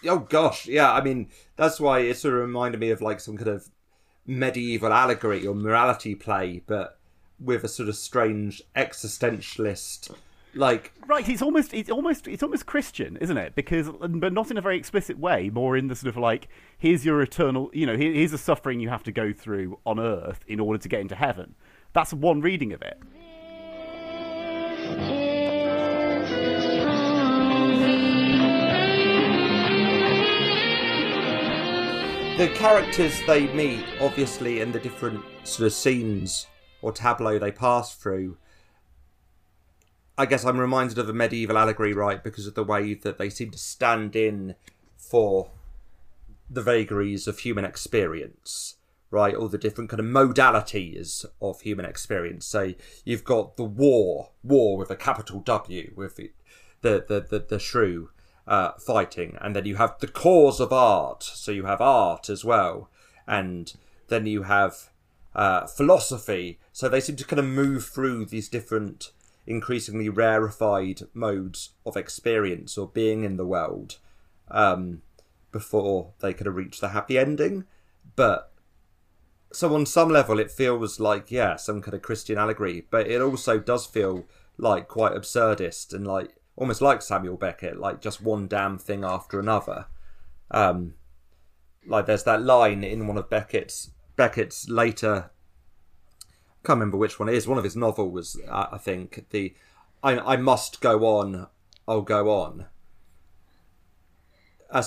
Oh gosh, yeah. I mean, that's why it sort of reminded me of like some kind of medieval allegory or morality play, but with a sort of strange existentialist, like Right, it's almost Christian, isn't it? Because, but not in a very explicit way. More in the sort of like, here's your eternal, here's the suffering you have to go through on Earth in order to get into heaven. That's one reading of it. the characters they meet, obviously, in the different sort of scenes or tableau they pass through. I guess I'm reminded of a medieval allegory, right, because of the way that they seem to stand in for the vagaries of human experience, right, all the different kind of modalities of human experience. So you've got the war with a capital W, with the shrew fighting, and then you have the cause of art, so you have art as well, and then you have philosophy. So they seem to kind of move through these different increasingly rarefied modes of experience or being in the world before they could have reached the happy ending. But so on some level it feels like, yeah, some kind of Christian allegory, but it also does feel like quite absurdist and like almost like Samuel Beckett, like just one damn thing after another. Like there's that line in one of Beckett's later, I can't remember which one it is, one of his novels, I think, I must go on, I'll go on. I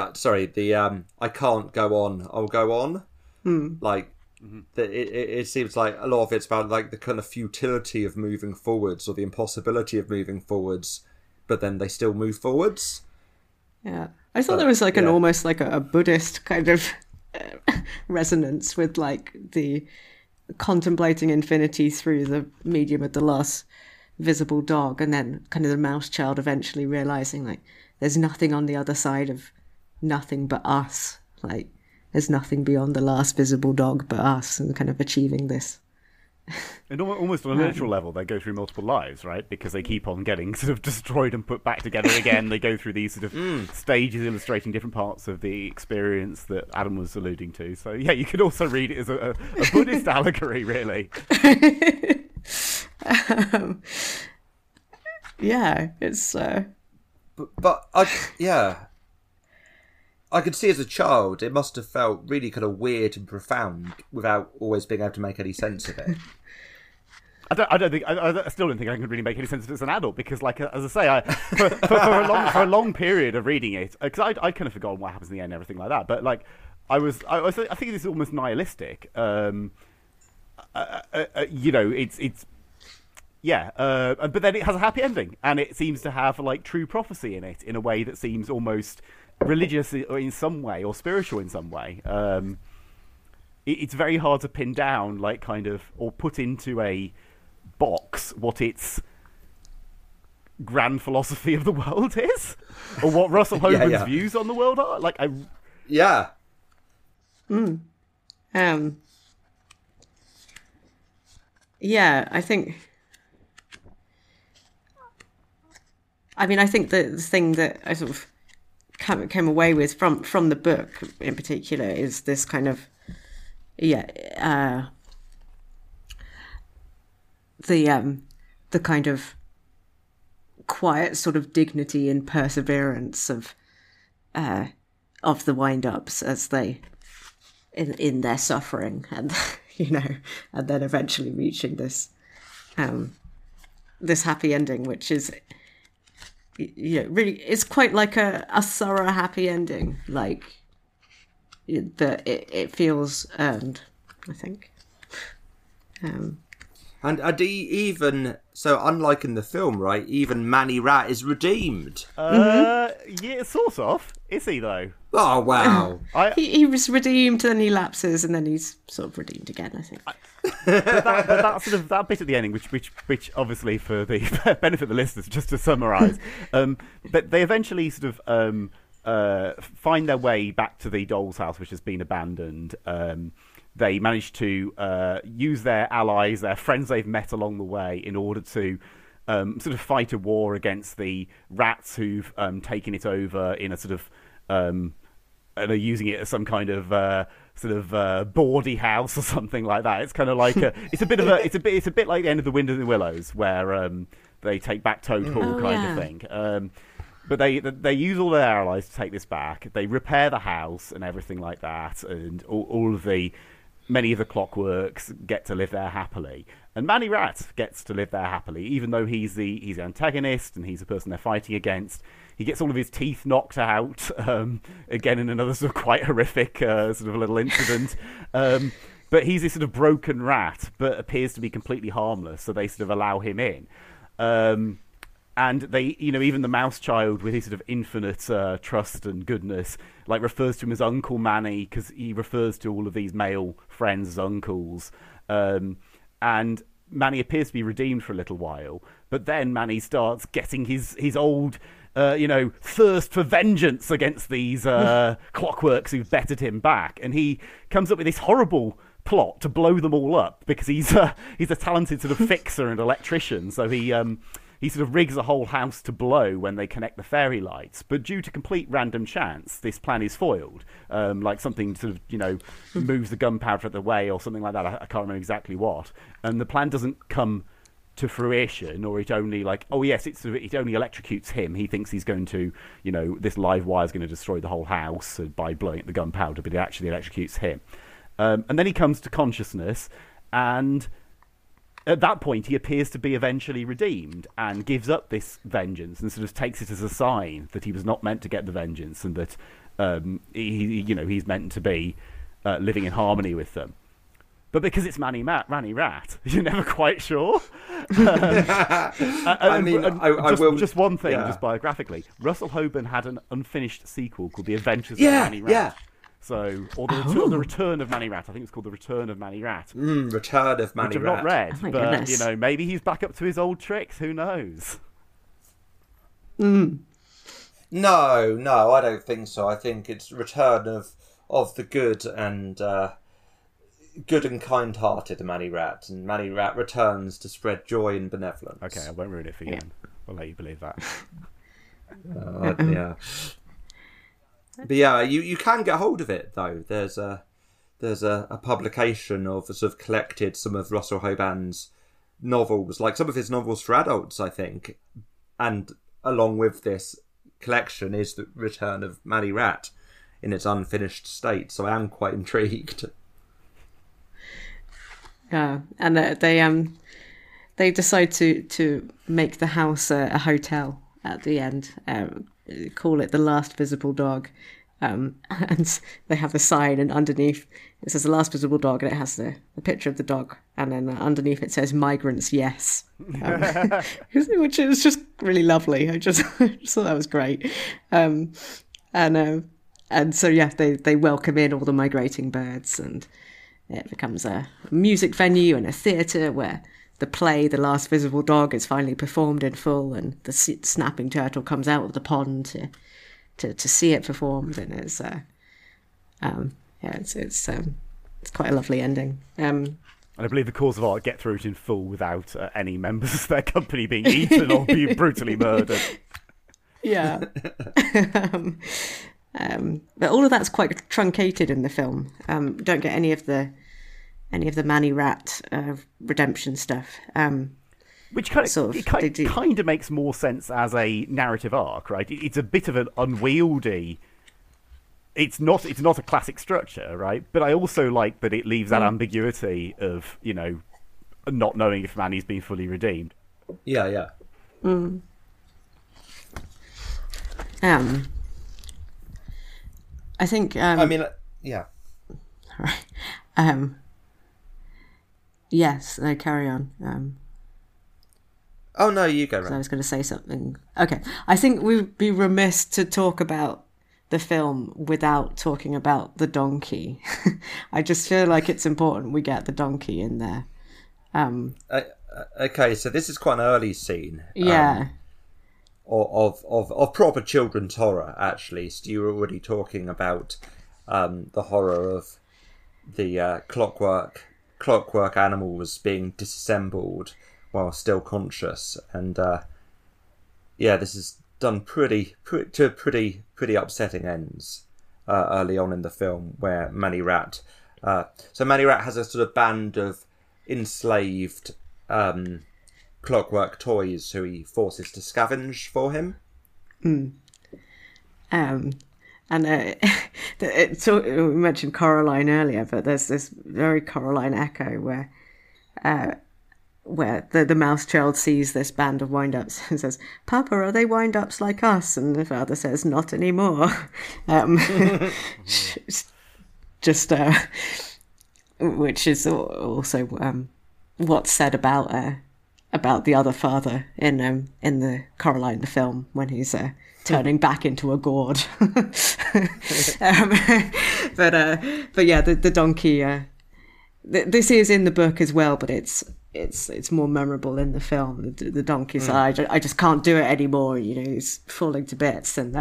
can't go on, I'll go on. Like, it seems like a lot of it's about like the kind of futility of moving forwards or the impossibility of moving forwards, but then they still move forwards. Yeah. I thought there was like an almost like a Buddhist kind of resonance with like the contemplating infinity through the medium of the lost visible dog, and then kind of the mouse child eventually realizing like there's nothing on the other side of nothing but us, like there's nothing beyond the last visible dog but us, and kind of achieving this. And almost on a literal level, they go through multiple lives, right? Because they keep on getting sort of destroyed and put back together again. They go through these sort of stages illustrating different parts of the experience that Adam was alluding to. So, yeah, you could also read it as a Buddhist allegory, really. Yeah, it's... But I could see as a child, it must have felt really kind of weird and profound without always being able to make any sense of it. I still don't think I can really make any sense of it as an adult, because, like, as I say, for a long period of reading it, because I'd kind of forgotten what happens in the end and everything like that, but, like, I think this is almost nihilistic. But then it has a happy ending, and it seems to have, like, true prophecy in it, in a way that seems almost religious or in some way, or spiritual in some way. It's very hard to pin down, like, kind of, or put into a box what its grand philosophy of the world is, or what Russell Hoban's views on the world are. Like, I think the thing that I sort of came away with from the book in particular is this kind of the kind of quiet sort of dignity and perseverance of the wind-ups as they in their suffering, and and then eventually reaching this happy ending, which is really, it's quite like a thorough happy ending, like that it feels earned, I think. And even so, unlike in the film, right, even Manny Rat is redeemed. Yeah, sort of. Is he though? Oh wow! He was redeemed, then he lapses, and then he's sort of redeemed again, I think. But that sort of that bit at the ending, which obviously for the benefit of the listeners, just to summarise, but they eventually sort of find their way back to the doll's house, which has been abandoned. They manage to use their allies, their friends they've met along the way, in order to sort of fight a war against the rats who've taken it over in a sort of and are using it as some kind of sort of bawdy house or something like that. It's kind of like it's a bit like the end of The Wind in the Willows, where they take back Toad Hall of thing. But they use all their allies to take this back. They repair the house and everything like that, and many of the Clockworks get to live there happily. And Manny Rat gets to live there happily, even though he's the antagonist and he's the person they're fighting against. He gets all of his teeth knocked out, again in another sort of quite horrific sort of little incident. But he's this sort of broken rat, but appears to be completely harmless, so they sort of allow him in. And they, even the Mouse Child, with his sort of infinite trust and goodness, like refers to him as Uncle Manny, because he refers to all of these male friends as uncles. And Manny appears to be redeemed for a little while, but then Manny starts getting his old, thirst for vengeance against these Clockworks who've bettered him back, and he comes up with this horrible plot to blow them all up, because he's a talented sort of fixer and electrician, so he sort of rigs a whole house to blow when they connect the fairy lights. But due to complete random chance, this plan is foiled. Like something sort of, moves the gunpowder out of the way or something like that. I can't remember exactly what. And the plan doesn't come to fruition, or it only it only electrocutes him. He thinks he's going to, this live wire is going to destroy the whole house by blowing up the gunpowder, but it actually electrocutes him. And then he comes to consciousness, and at that point, he appears to be eventually redeemed and gives up this vengeance and sort of takes it as a sign that he was not meant to get the vengeance, and that he's meant to be living in harmony with them. But because it's Manny Rat, you're never quite sure. Just one thing, just biographically, Russell Hoban had an unfinished sequel called The Adventures of Manny Rat. Yeah. So, or the Return of Manny Rat. I think it's called The Return of Manny Rat. Return of Manny Which I've Rat. not read, Oh, but goodness. maybe he's back up to his old tricks. Who knows? No, I don't think so. I think it's Return of the good and kind-hearted Manny Rat, and Manny Rat returns to spread joy and benevolence. Okay, I won't ruin it for you. Then. I'll let you believe that. Yeah. But yeah, you can get hold of it though. There's a publication of sort of collected some of Russell Hoban's novels, like some of his novels for adults, I think. And along with this collection is The Return of Manny Rat in its unfinished state. So I am quite intrigued. Yeah, and they decide to make the house a hotel at the end. Call it The Last Visible Dog, and they have the sign, and underneath it says The Last Visible Dog, and it has the picture of the dog, and then underneath it says Migrants Yes, which is just really lovely. I just thought that was great. And so they welcome in all the migrating birds, and it becomes a music venue and a theatre where the play The Last Visible Dog is finally performed in full, and the snapping turtle comes out of the pond to see it performed, and it's quite a lovely ending. And I believe the Cause of Art get through it in full without any members of their company being eaten or being brutally murdered. Yeah. But all of that's quite truncated in the film. Don't get any of the Manny Rat redemption stuff. Which kind of makes more sense as a narrative arc, right? It's a bit of an unwieldy. It's not a classic structure, right? But I also like that it leaves that ambiguity of not knowing if Manny's been fully redeemed. Yeah. I think. Yeah. Right. Yes. No. Carry on. Oh no, you go. I was going to say something. Okay. I think we'd be remiss to talk about the film without talking about the donkey. I just feel like it's important we get the donkey in there. Okay, so this is quite an early scene. Yeah. Of proper children's horror, actually. So you were already talking about the horror of the clockwork animals being disassembled while still conscious, and this is done pretty pretty upsetting ends early on in the film, where Manny Rat. So Manny Rat has a sort of band of enslaved Clockwork toys who he forces to scavenge for him. So we mentioned Coraline earlier, but there's this very Coraline echo where the mouse child sees this band of wind-ups and says, "Papa, are they wind-ups like us?" And the father says, "Not anymore." Just which is also what's said about the other father in the Coraline the film when he's turning back into a gourd. But yeah, the donkey. This is in the book as well, but it's more memorable in the film. The donkey side, I just can't do it anymore. You know, he's falling to bits, and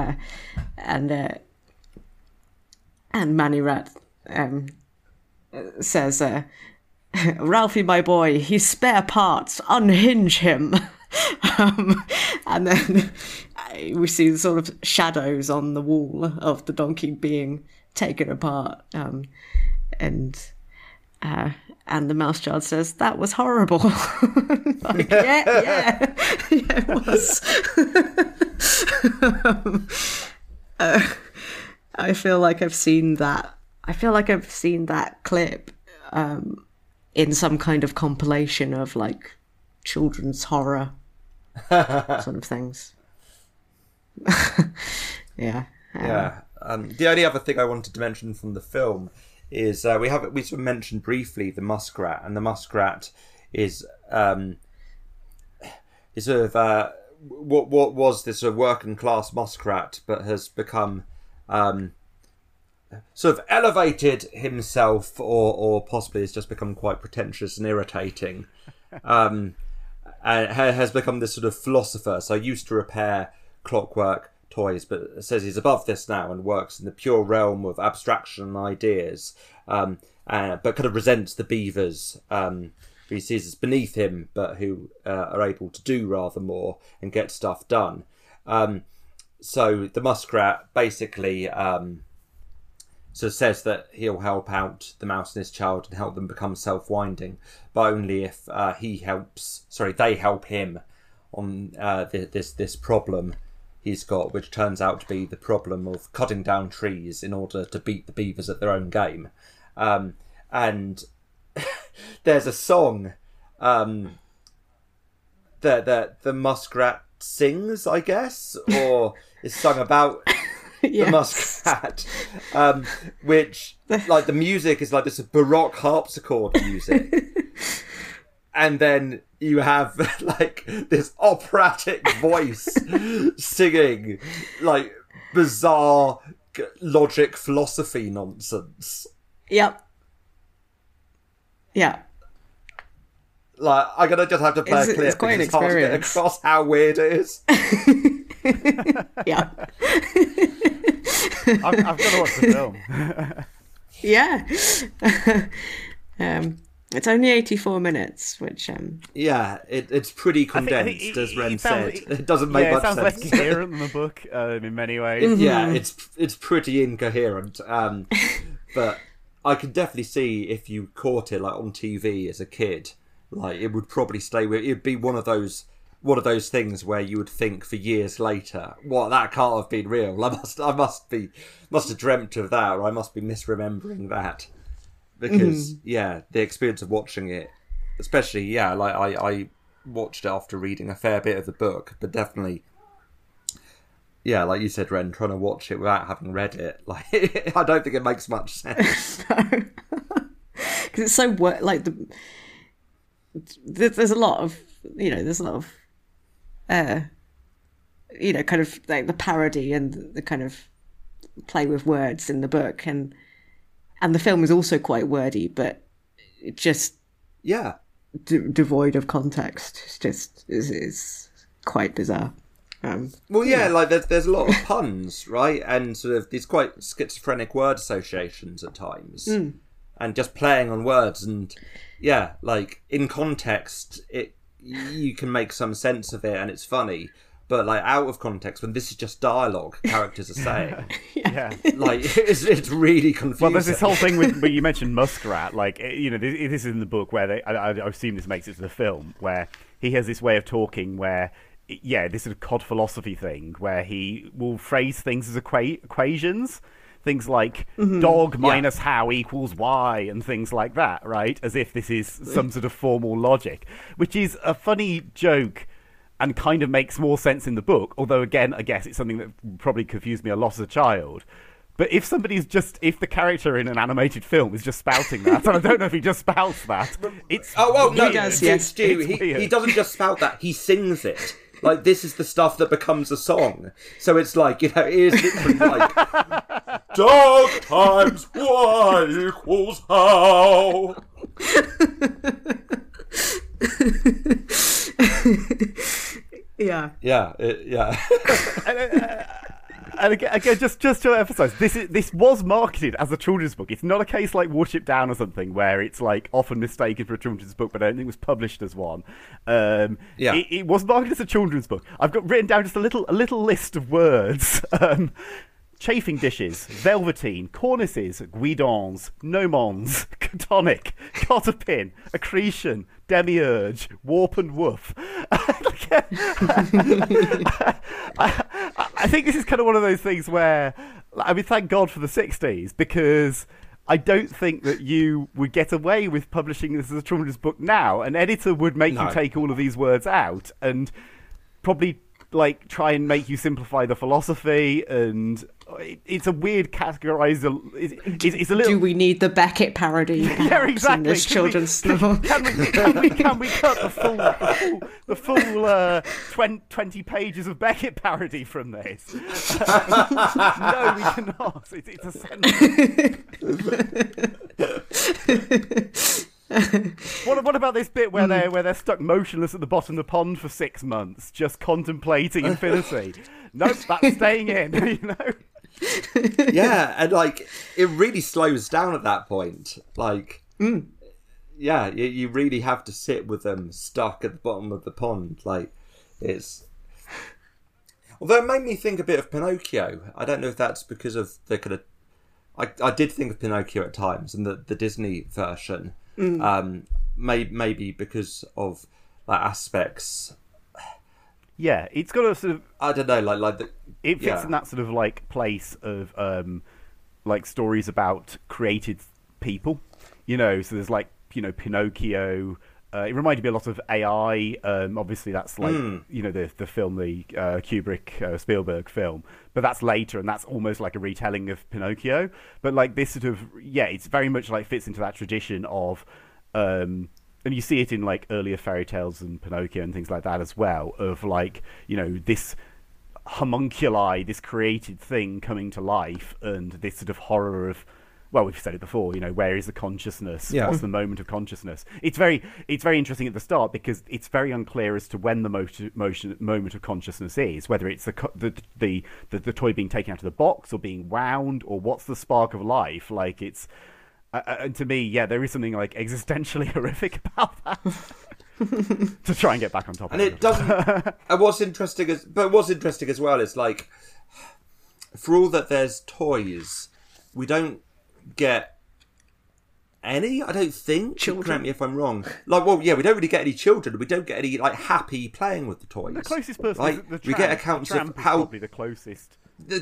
Manny Rat says, "Ralphie, my boy, he's spare parts. Unhinge him." And then we see the sort of shadows on the wall of the donkey being taken apart, and the mouse child says, "That was horrible." Like, yeah, it was. I feel like I've seen that. I feel like I've seen that clip in some kind of compilation of like children's horror sort of things. Yeah. The only other thing I wanted to mention from the film is we sort of mentioned briefly the muskrat, and the muskrat is sort of what was this sort of working class muskrat, but has become sort of elevated himself, or possibly has just become quite pretentious and irritating, and has become this sort of philosopher. So used to repair Clockwork toys, but says he's above this now and works in the pure realm of abstraction and ideas, but kind of resents the beavers, who he sees as beneath him, but who are able to do rather more and get stuff done. So the muskrat basically sort of says that he'll help out the mouse and his child and help them become self-winding, but only if they help him on this problem he's got, which turns out to be the problem of cutting down trees in order to beat the beavers at their own game. And there's a song that the muskrat sings, I guess, or is sung about the muskrat, which, like, the music is like this Baroque harpsichord music. And then you have like this operatic voice singing like bizarre logic philosophy nonsense. Yep. Yeah. Like, I'm gonna just have to play a clip. It's quite an it's hard to get experience. across how weird it is. Yeah. I've got to watch the film. Yeah. It's only 84 minutes, which it's pretty condensed, as Ren said. It doesn't make much sense. It sounds less coherent than the book in many ways. Mm-hmm. Yeah, it's pretty incoherent. But I could definitely see if you caught it like on TV as a kid, like it would probably stay with. It'd be one of those things where you would think for years later, "What, that can't have been real. I must have dreamt of that, or I must be misremembering that." Because the experience of watching it, especially like I watched it after reading a fair bit of the book, but definitely, like you said, Ren, trying to watch it without having read it, like I don't think it makes much sense. Because it's so like there's a lot of kind of like the parody and the kind of play with words in the book, and the film is also quite wordy, but it just devoid of context. It's just is quite bizarre. Like there's a lot of puns, right, and sort of these quite schizophrenic word associations at times, and just playing on words, and like in context, you can make some sense of it, and it's funny. but like out of context when this is just dialogue characters are saying. Yeah. Like it's really confusing. Well, there's this whole thing with where you mentioned Muskrat. Like, you know, this is in the book where I assume this makes it to the film, where he has this way of talking where, yeah, this sort of cod philosophy thing where he will phrase things as equations. Things like dog minus how equals y and things like that, right? As if this is some sort of formal logic, which is a funny joke and kind of makes more sense in the book. Although, again, I guess it's something that probably confused me a lot as a child. But if if the character in an animated film is just spouting that, and I don't know if he just spouts that, it's no, he does, yes. Stu, It's he weird. doesn't just spout that, he sings it. Like, this is the stuff that becomes a song. So it's like, you know, it is literally like, dog times y equals how. Yeah. Yeah, And again, just to emphasise, this was marketed as a children's book. It's not a case like Watership Down or something where it's like often mistaken for a children's book, but I don't think it was published as one. It was marketed as a children's book. I've got written down just a little list of words. Chafing dishes, velveteen, cornices, guidons, gnomons, catonic, cotterpin, accretion, demiurge, warp and woof. I think this is kind of one of those things where, I mean, thank God for the 60s, because I don't think that you would get away with publishing this as a children's book now. An editor would make you take all of these words out and probably like try and make you simplify the philosophy, and it's a weird categorizer. It's a little. Do we need the Beckett parody? Yeah, exactly. In this children's novel? Can we cut the full 20 pages of Beckett parody from this? No, we cannot. It's a sentence. What about this bit where they're stuck motionless at the bottom of the pond for 6 months, just contemplating infinity? Nope, that's staying in. You know. yeah, and like it really slows down at that point. Like, yeah, you really have to sit with them stuck at the bottom of the pond. Like, it's. Although it made me think a bit of Pinocchio. I don't know if that's because of the kind of. I did think of Pinocchio at times, and the Disney version. Maybe because of like aspects. Yeah, it's got a sort of. I don't know, it fits in that sort of like place of like stories about created people, you know. So there's like, you know, Pinocchio. It reminded me a lot of AI. Obviously, that's like you know the film, the Kubrick Spielberg film, but that's later, and that's almost like a retelling of Pinocchio. But like this sort of it's very much like fits into that tradition of, and you see it in like earlier fairy tales and Pinocchio and things like that as well. Of like, you know, this homunculi, this created thing coming to life, and this sort of horror of. Well, we've said it before, you know, where is the consciousness? Yeah. What's the moment of consciousness? It's very interesting at the start because it's very unclear as to when the moment of consciousness is, whether it's the toy being taken out of the box or being wound, or what's the spark of life. Like, it's and to me, there is something like existentially horrific about that. To try and get back on top and of it. it doesn't. And what's interesting as well is like, for all that there's toys, we don't get any, I don't think. Children. Correct me if I'm wrong. Like, well, yeah, we don't really get any children. We don't get any like happy playing with the toys. The closest person Like, is the tramp. we get accounts the tramp of is how probably the closest.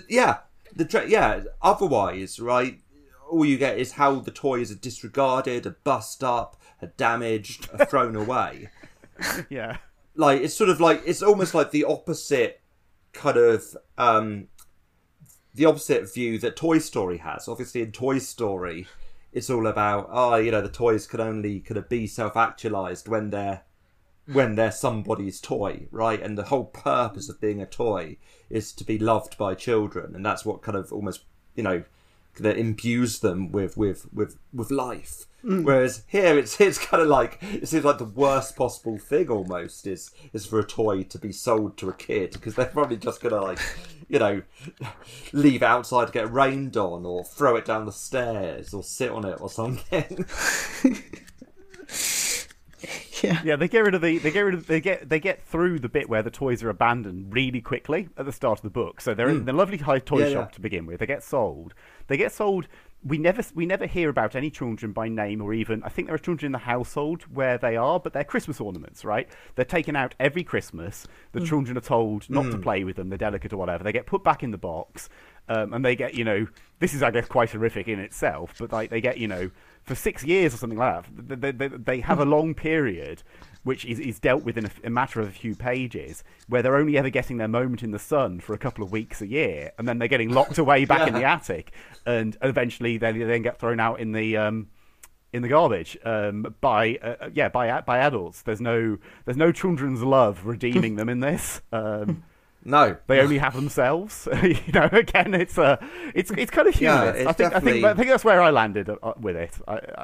Otherwise, right, all you get is how the toys are disregarded, are bust up, are damaged, are thrown away. Yeah. Like, it's sort of like, it's almost like the opposite kind of the opposite view that Toy Story has. Obviously, in Toy Story, it's all about, the toys can only kind of be self-actualized when they're somebody's toy, right? And the whole purpose of being a toy is to be loved by children, and that's what kind of almost, you know, that imbues them with life. Whereas here it's kind of like, it seems like the worst possible thing almost is for a toy to be sold to a kid, because they're probably just gonna, like, you know, leave it outside to get rained on, or throw it down the stairs, or sit on it or something. Yeah, they get through the bit where the toys are abandoned really quickly at the start of the book. So they're in the lovely high toy shop to begin with. They get sold. We never hear about any children by name, or even, I think there are children in the household where they are, but they're Christmas ornaments, right? They're taken out every Christmas. The children are told not to play with them. They're delicate or whatever. They get put back in the box, and they get, this is, I guess, quite horrific in itself, but they get, for 6 years or something like that, they have a long period which is dealt with in a matter of a few pages, where they're only ever getting their moment in the sun for a couple of weeks a year, and then they're getting locked away back in the attic, and eventually they then get thrown out in the garbage by adults. There's no children's love redeeming them in this. No, they only have themselves. Again, it's kind of humorous. Yeah, I think that's where I landed with it.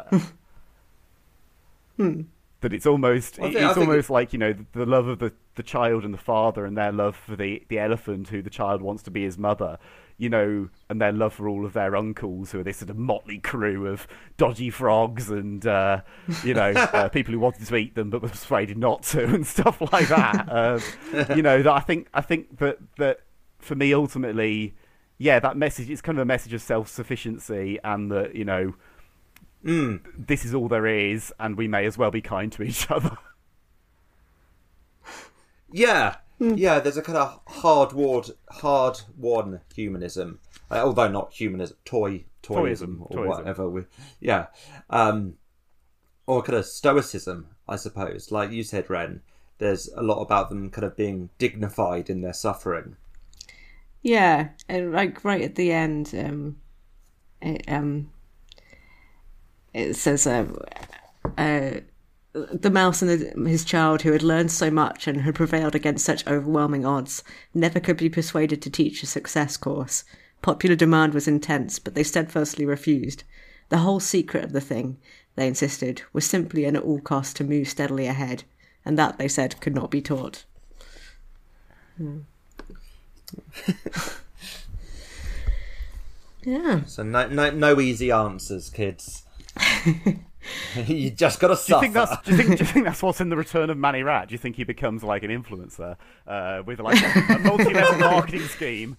That it's almost like the love of the child and the father, and their love for the elephant who the child wants to be his mother, and their love for all of their uncles who are this sort of motley crew of dodgy frogs and people who wanted to eat them but were persuaded not to, and stuff like that. That I think that for me ultimately, that message is kind of a message of self-sufficiency, and that this is all there is, and we may as well be kind to each other. Yeah, there's a kind of hard-won humanism, although not humanism, toyism or whatever. Or kind of stoicism, I suppose. Like you said, Ren, there's a lot about them kind of being dignified in their suffering. Yeah, and like right at the end, it says the mouse and his child, who had learned so much and had prevailed against such overwhelming odds, never could be persuaded to teach a success course. Popular demand was intense, but they steadfastly refused. The whole secret of the thing, they insisted, was simply and at all costs to move steadily ahead, and that, they said, could not be taught. Yeah. So no easy answers, kids. You just got to suffer. Do you think that's what's in The Return of Manny Rat? Do you think he becomes like an influencer with like a multi-level marketing scheme?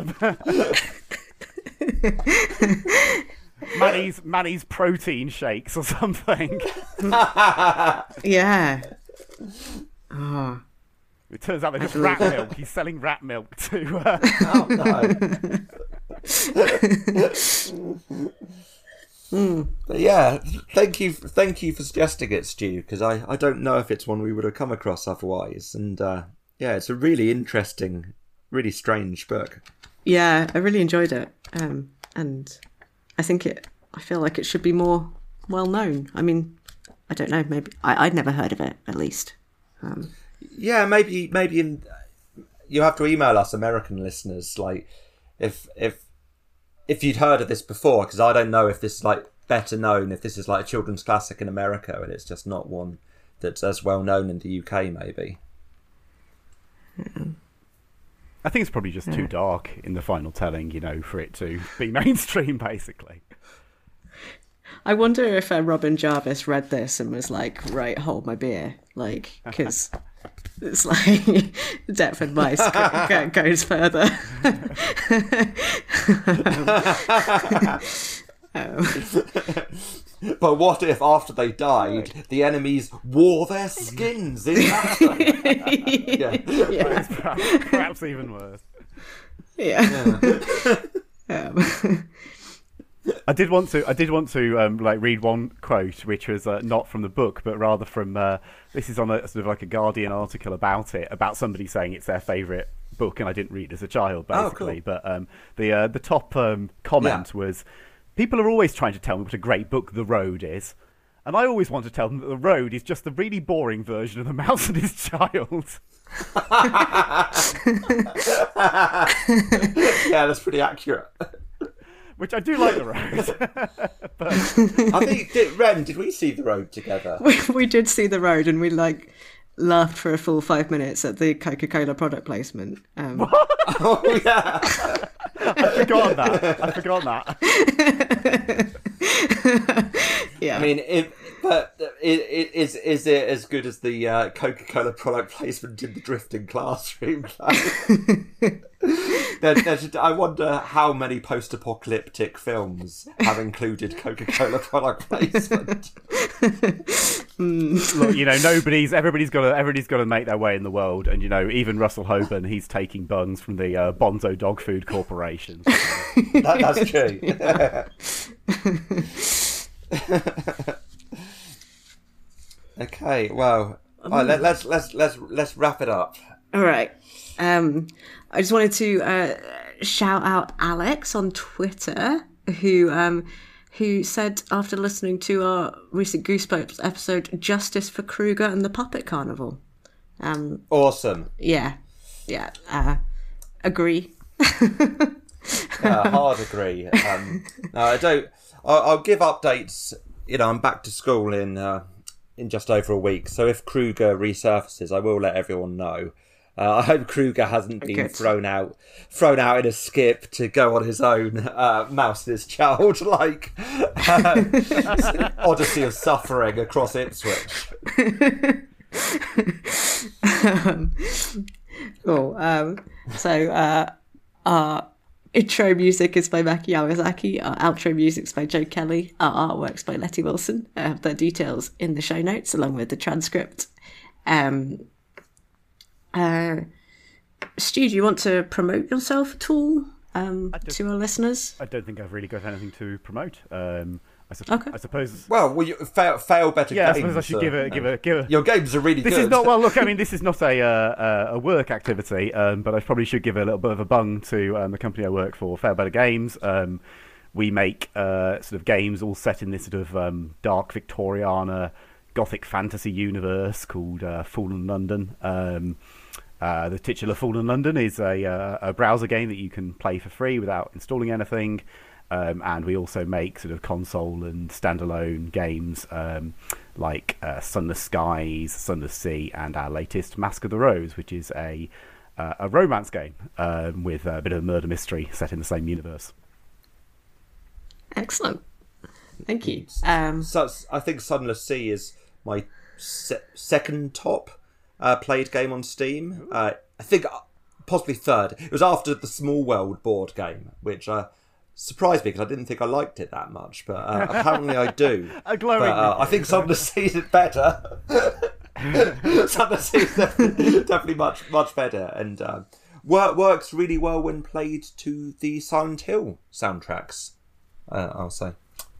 Manny's protein shakes or something. Yeah. Oh. It turns out they're just rat milk. He's selling rat milk to. Oh no. But yeah, thank you for suggesting it, Stu, because I don't know if it's one we would have come across otherwise, and it's a really interesting, really strange book. Yeah, I really enjoyed it, and I feel like it should be more well known. I mean, I don't know, maybe I'd never heard of it, at least. Yeah, maybe you have to email us, American listeners, like if you'd heard of this before, because I don't know if this is like better known, if this is like a children's classic in America and it's just not one that's as well known in the UK, maybe. I think it's probably just too dark in the final telling, for it to be mainstream, basically. I wonder if Robin Jarvis read this and was like, right, hold my beer, like, because it's like Deptford Mice goes further. But what if after they died, the enemies wore their skins in battle? Yeah. Perhaps even worse. Yeah. I did want to read one quote, which was not from the book, but rather from this is on a sort of like a Guardian article about it, about somebody saying it's their favourite book, and I didn't read it as a child, basically. Oh, cool. But the top comment was, people are always trying to tell me what a great book The Road is, and I always want to tell them that The Road is just the really boring version of The Mouse and His Child. Yeah, that's pretty accurate. Which I do like The Road. But I think, Ren, did we see The Road together? We did see The Road, and we laughed for a full 5 minutes at the Coca-Cola product placement. Oh yeah, I forgot that. Yeah, I mean, it is it as good as the Coca-Cola product placement in the drifting classroom? I wonder how many post-apocalyptic films have included Coca-Cola product placement. Look, everybody's got to make their way in the world, and even Russell Hoban, he's taking bungs from the Bonzo Dog Food Corporation. That's true. Okay, well, let's wrap it up. All right. I just wanted to shout out Alex on Twitter, who said after listening to our recent Goosebumps episode, "Justice for Kruger and the Puppet Carnival." Awesome. Yeah. Agree. Hard agree. No, I don't. I'll give updates. I'm back to school in just over a week, so if Kruger resurfaces, I will let everyone know. I hope Kruger hasn't been thrown out in a skip to go on his own Mouse and His Child like Odyssey of Suffering across Ipswich. Cool. So our intro music is by Maki Yamazaki. Our outro music is by Joe Kelly. Our artwork's by Letty Wilson. I have the details in the show notes along with the transcript. Stu, do you want to promote yourself at all to our listeners? I don't think I've really got anything to promote. I suppose. Well, you fail better. Yeah, games, I suppose I should give a. Your games are really good. This is not well. Look, I mean, this is not a work activity, but I probably should give a little bit of a bung to the company I work for, Fair Better Games. We make sort of games all set in this sort of dark Victoriana, gothic fantasy universe called Fallen London. The titular Fallen London is a browser game that you can play for free without installing anything. And we also make sort of console and standalone games like Sunless Skies, Sunless Sea, and our latest Mask of the Rose, which is a romance game with a bit of a murder mystery set in the same universe. Excellent. Thank you. So I think Sunless Sea is my second top played game on Steam. I think possibly third. It was after the Small World board game, which surprised me because I didn't think I liked it that much, but apparently I do. I think Sunless Sea is better. Sunless Sea is definitely much better, and works really well when played to the Silent Hill soundtracks. I'll say.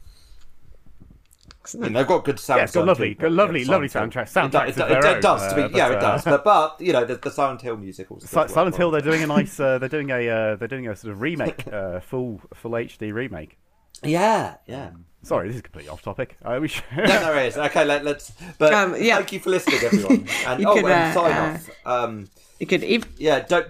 And they've got good sound. Yeah, it's got lovely soundtracks. It does. To me, it does. But the Silent Hill music also. Silent Hill, they're doing a nice. They're doing a sort of remake, full HD remake. Yeah. Sorry, this is completely off topic. We should... No, it is. Okay, let's. But thank you for listening, everyone. And and sign off. You could.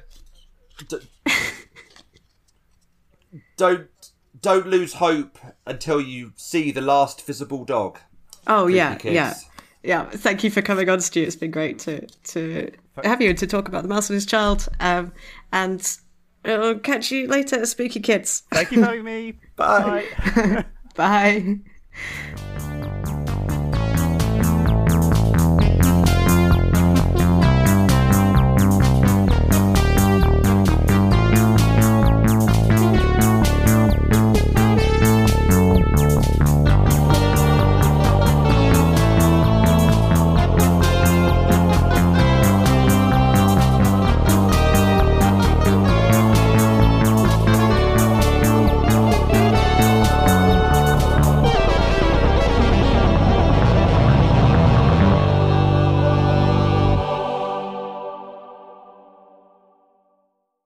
Don't lose hope until you see the last visible dog. Oh, yeah. Thank you for coming on, Stu. It's been great to have you and to talk about The Mouse and His Child. And I'll catch you later, Spooky Kids. Thank you for having me. Bye. Bye.